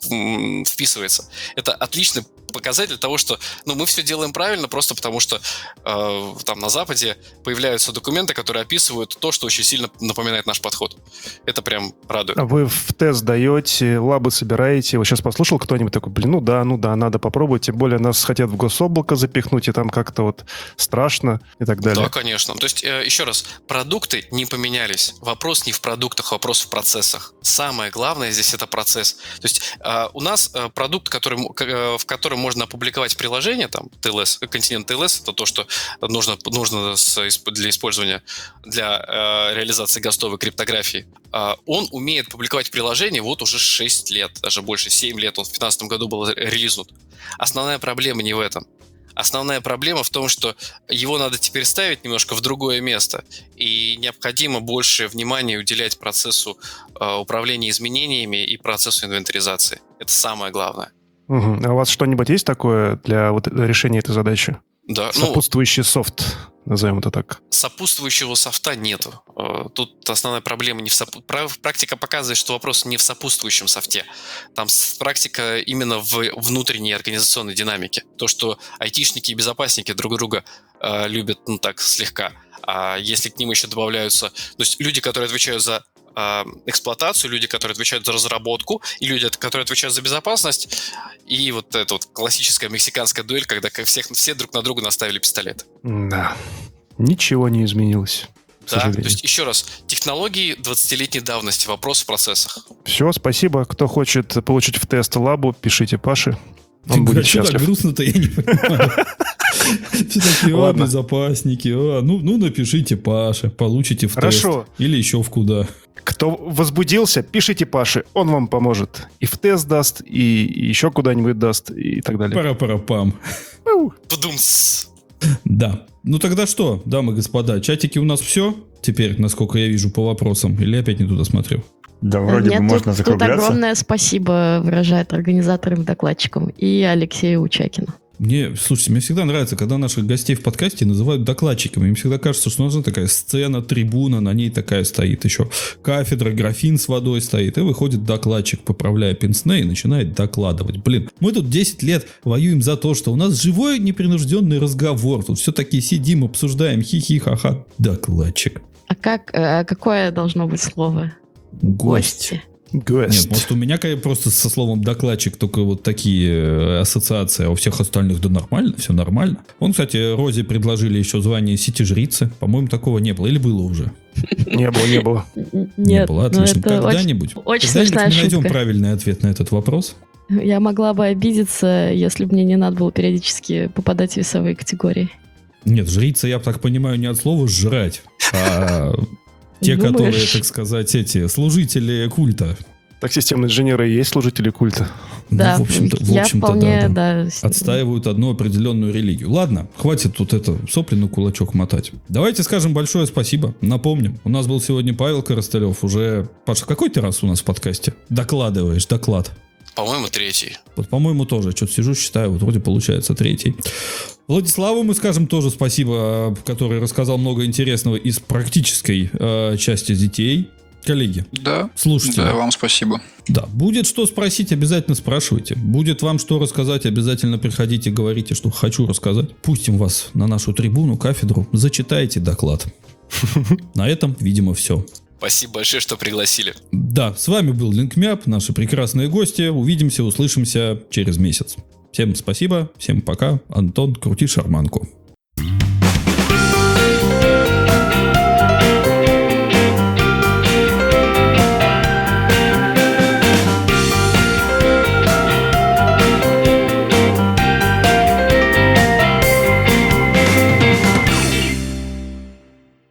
в, вписывается. Это отличный показатель того, что ну, мы все делаем правильно, просто потому что э, там на Западе появляются документы, которые описывают то, что очень сильно напоминает наш подход. Это прям радует. А вы в тест даете, лабы собираете? Вот сейчас послушал кто-нибудь такой, блин, ну да, ну да, надо попробовать. Тем более нас хотят в гособлако запихнуть, и там как-то вот страшно и так далее. Да, конечно. То есть, э, еще раз, продукты не поменялись. Вопрос не в продуктах, вопрос в процессах. Самое главное здесь это процесс. То есть э, у нас э, продукт, который, э, в котором можно опубликовать приложение, там, ти эл эс, континент ти эл эс, это то, что нужно, нужно с, для использования, для э, реализации гостовой криптографии. Э, он умеет публиковать приложение вот уже шесть лет, даже больше, семь лет. Он в две тысячи пятнадцатом году был релизнут. Основная проблема не в этом. Основная проблема в том, что его надо теперь ставить немножко в другое место, и необходимо больше внимания уделять процессу э, управления изменениями и процессу инвентаризации. Это самое главное. Угу. А у вас что-нибудь есть такое для вот решения этой задачи? Да, Сопутствующий ну, софт, назовем это так. Сопутствующего софта нету. Тут основная проблема не в сопу... Практика показывает, что вопрос не в сопутствующем софте. Там практика именно в внутренней организационной динамике. То, что айтишники и безопасники друг друга э, любят, ну так, слегка. А если к ним еще добавляются... То есть люди, которые отвечают за эксплуатацию, люди, которые отвечают за разработку, и люди, которые отвечают за безопасность, и вот эта вот классическая мексиканская дуэль, когда всех, все друг на друга наставили пистолет. Да, ничего не изменилось. к Да, сожалению. то есть, еще раз, технологии двадцатилетней давности, вопрос в процессах. Все, спасибо. Кто хочет получить в тест лабу, пишите Паше. Он будет А что так счастлив. грустно-то, я не понимаю. Все такие, о, Ладно. безопасники, о, ну, ну напишите Паше, получите в тест. Хорошо. Или еще в куда. Кто возбудился, пишите Паше, он вам поможет. И в тест даст, и, и еще куда-нибудь даст, и так далее. Пара-пара-пам. Подумс. Да. Ну тогда что, дамы и господа, чатики у нас все? Теперь, насколько я вижу по вопросам. Или опять не туда смотрел? Да, вроде Нет, бы тут- можно тут закругляться. огромное спасибо выражает организаторам и докладчикам и Алексею Учакину. Мне, слушайте, мне всегда нравится, когда наших гостей в подкасте называют докладчиками. Мне всегда кажется, что нужна такая сцена, трибуна, на ней такая стоит еще кафедра, графин с водой стоит, и выходит докладчик, поправляя пенсне, и начинает докладывать. Блин, мы тут десять лет воюем за то, что у нас живой непринужденный разговор. Тут все таки сидим, обсуждаем, хи-хи-ха-ха. Докладчик. А как, а какое должно быть слово? Гость. Гость. Нет, может, у меня конечно, просто со словом докладчик только вот такие э, ассоциации, а у всех остальных да нормально, все нормально. Он, кстати, Розе предложили еще звание сити-жрицы. По-моему, такого не было. Или было уже? Не было, не было. Н- не Нет, было. ну Отлично. это очень, Когда-нибудь. очень Когда-нибудь смешная мы найдем шутка. правильный ответ на этот вопрос. Я могла бы обидеться, если бы мне не надо было периодически попадать в весовые категории. Нет, жрица, я так понимаю, не от слова «жрать», а те, Думаешь? которые, так сказать, эти служители культа. Так системные инженеры и есть служители культа. Да, Ну, в общем-то, в я общем-то, вполне, да, да. да. с- Отстаивают одну определенную религию. Ладно, хватит тут это сопли на кулачок мотать. Давайте скажем большое спасибо. Напомним, у нас был сегодня Павел Коростылев. Уже, Паша, какой ты раз у нас в подкасте? Докладываешь, доклад. По-моему, третий. Вот, по-моему, тоже. Что-то сижу, считаю, вот вроде получается третий. Владиславу мы скажем тоже спасибо, который рассказал много интересного из практической э, части детей. Коллеги, Да, слушайте. да, вам спасибо. Да, будет что спросить, обязательно спрашивайте. Будет вам что рассказать, обязательно приходите, говорите, что хочу рассказать. Пустим вас на нашу трибуну, кафедру, зачитайте доклад. На этом, видимо, все. Спасибо большое, что пригласили. Да, с вами был LinkMap, наши прекрасные гости. Увидимся, услышимся через месяц. Всем спасибо, всем пока. Антон, крути шарманку.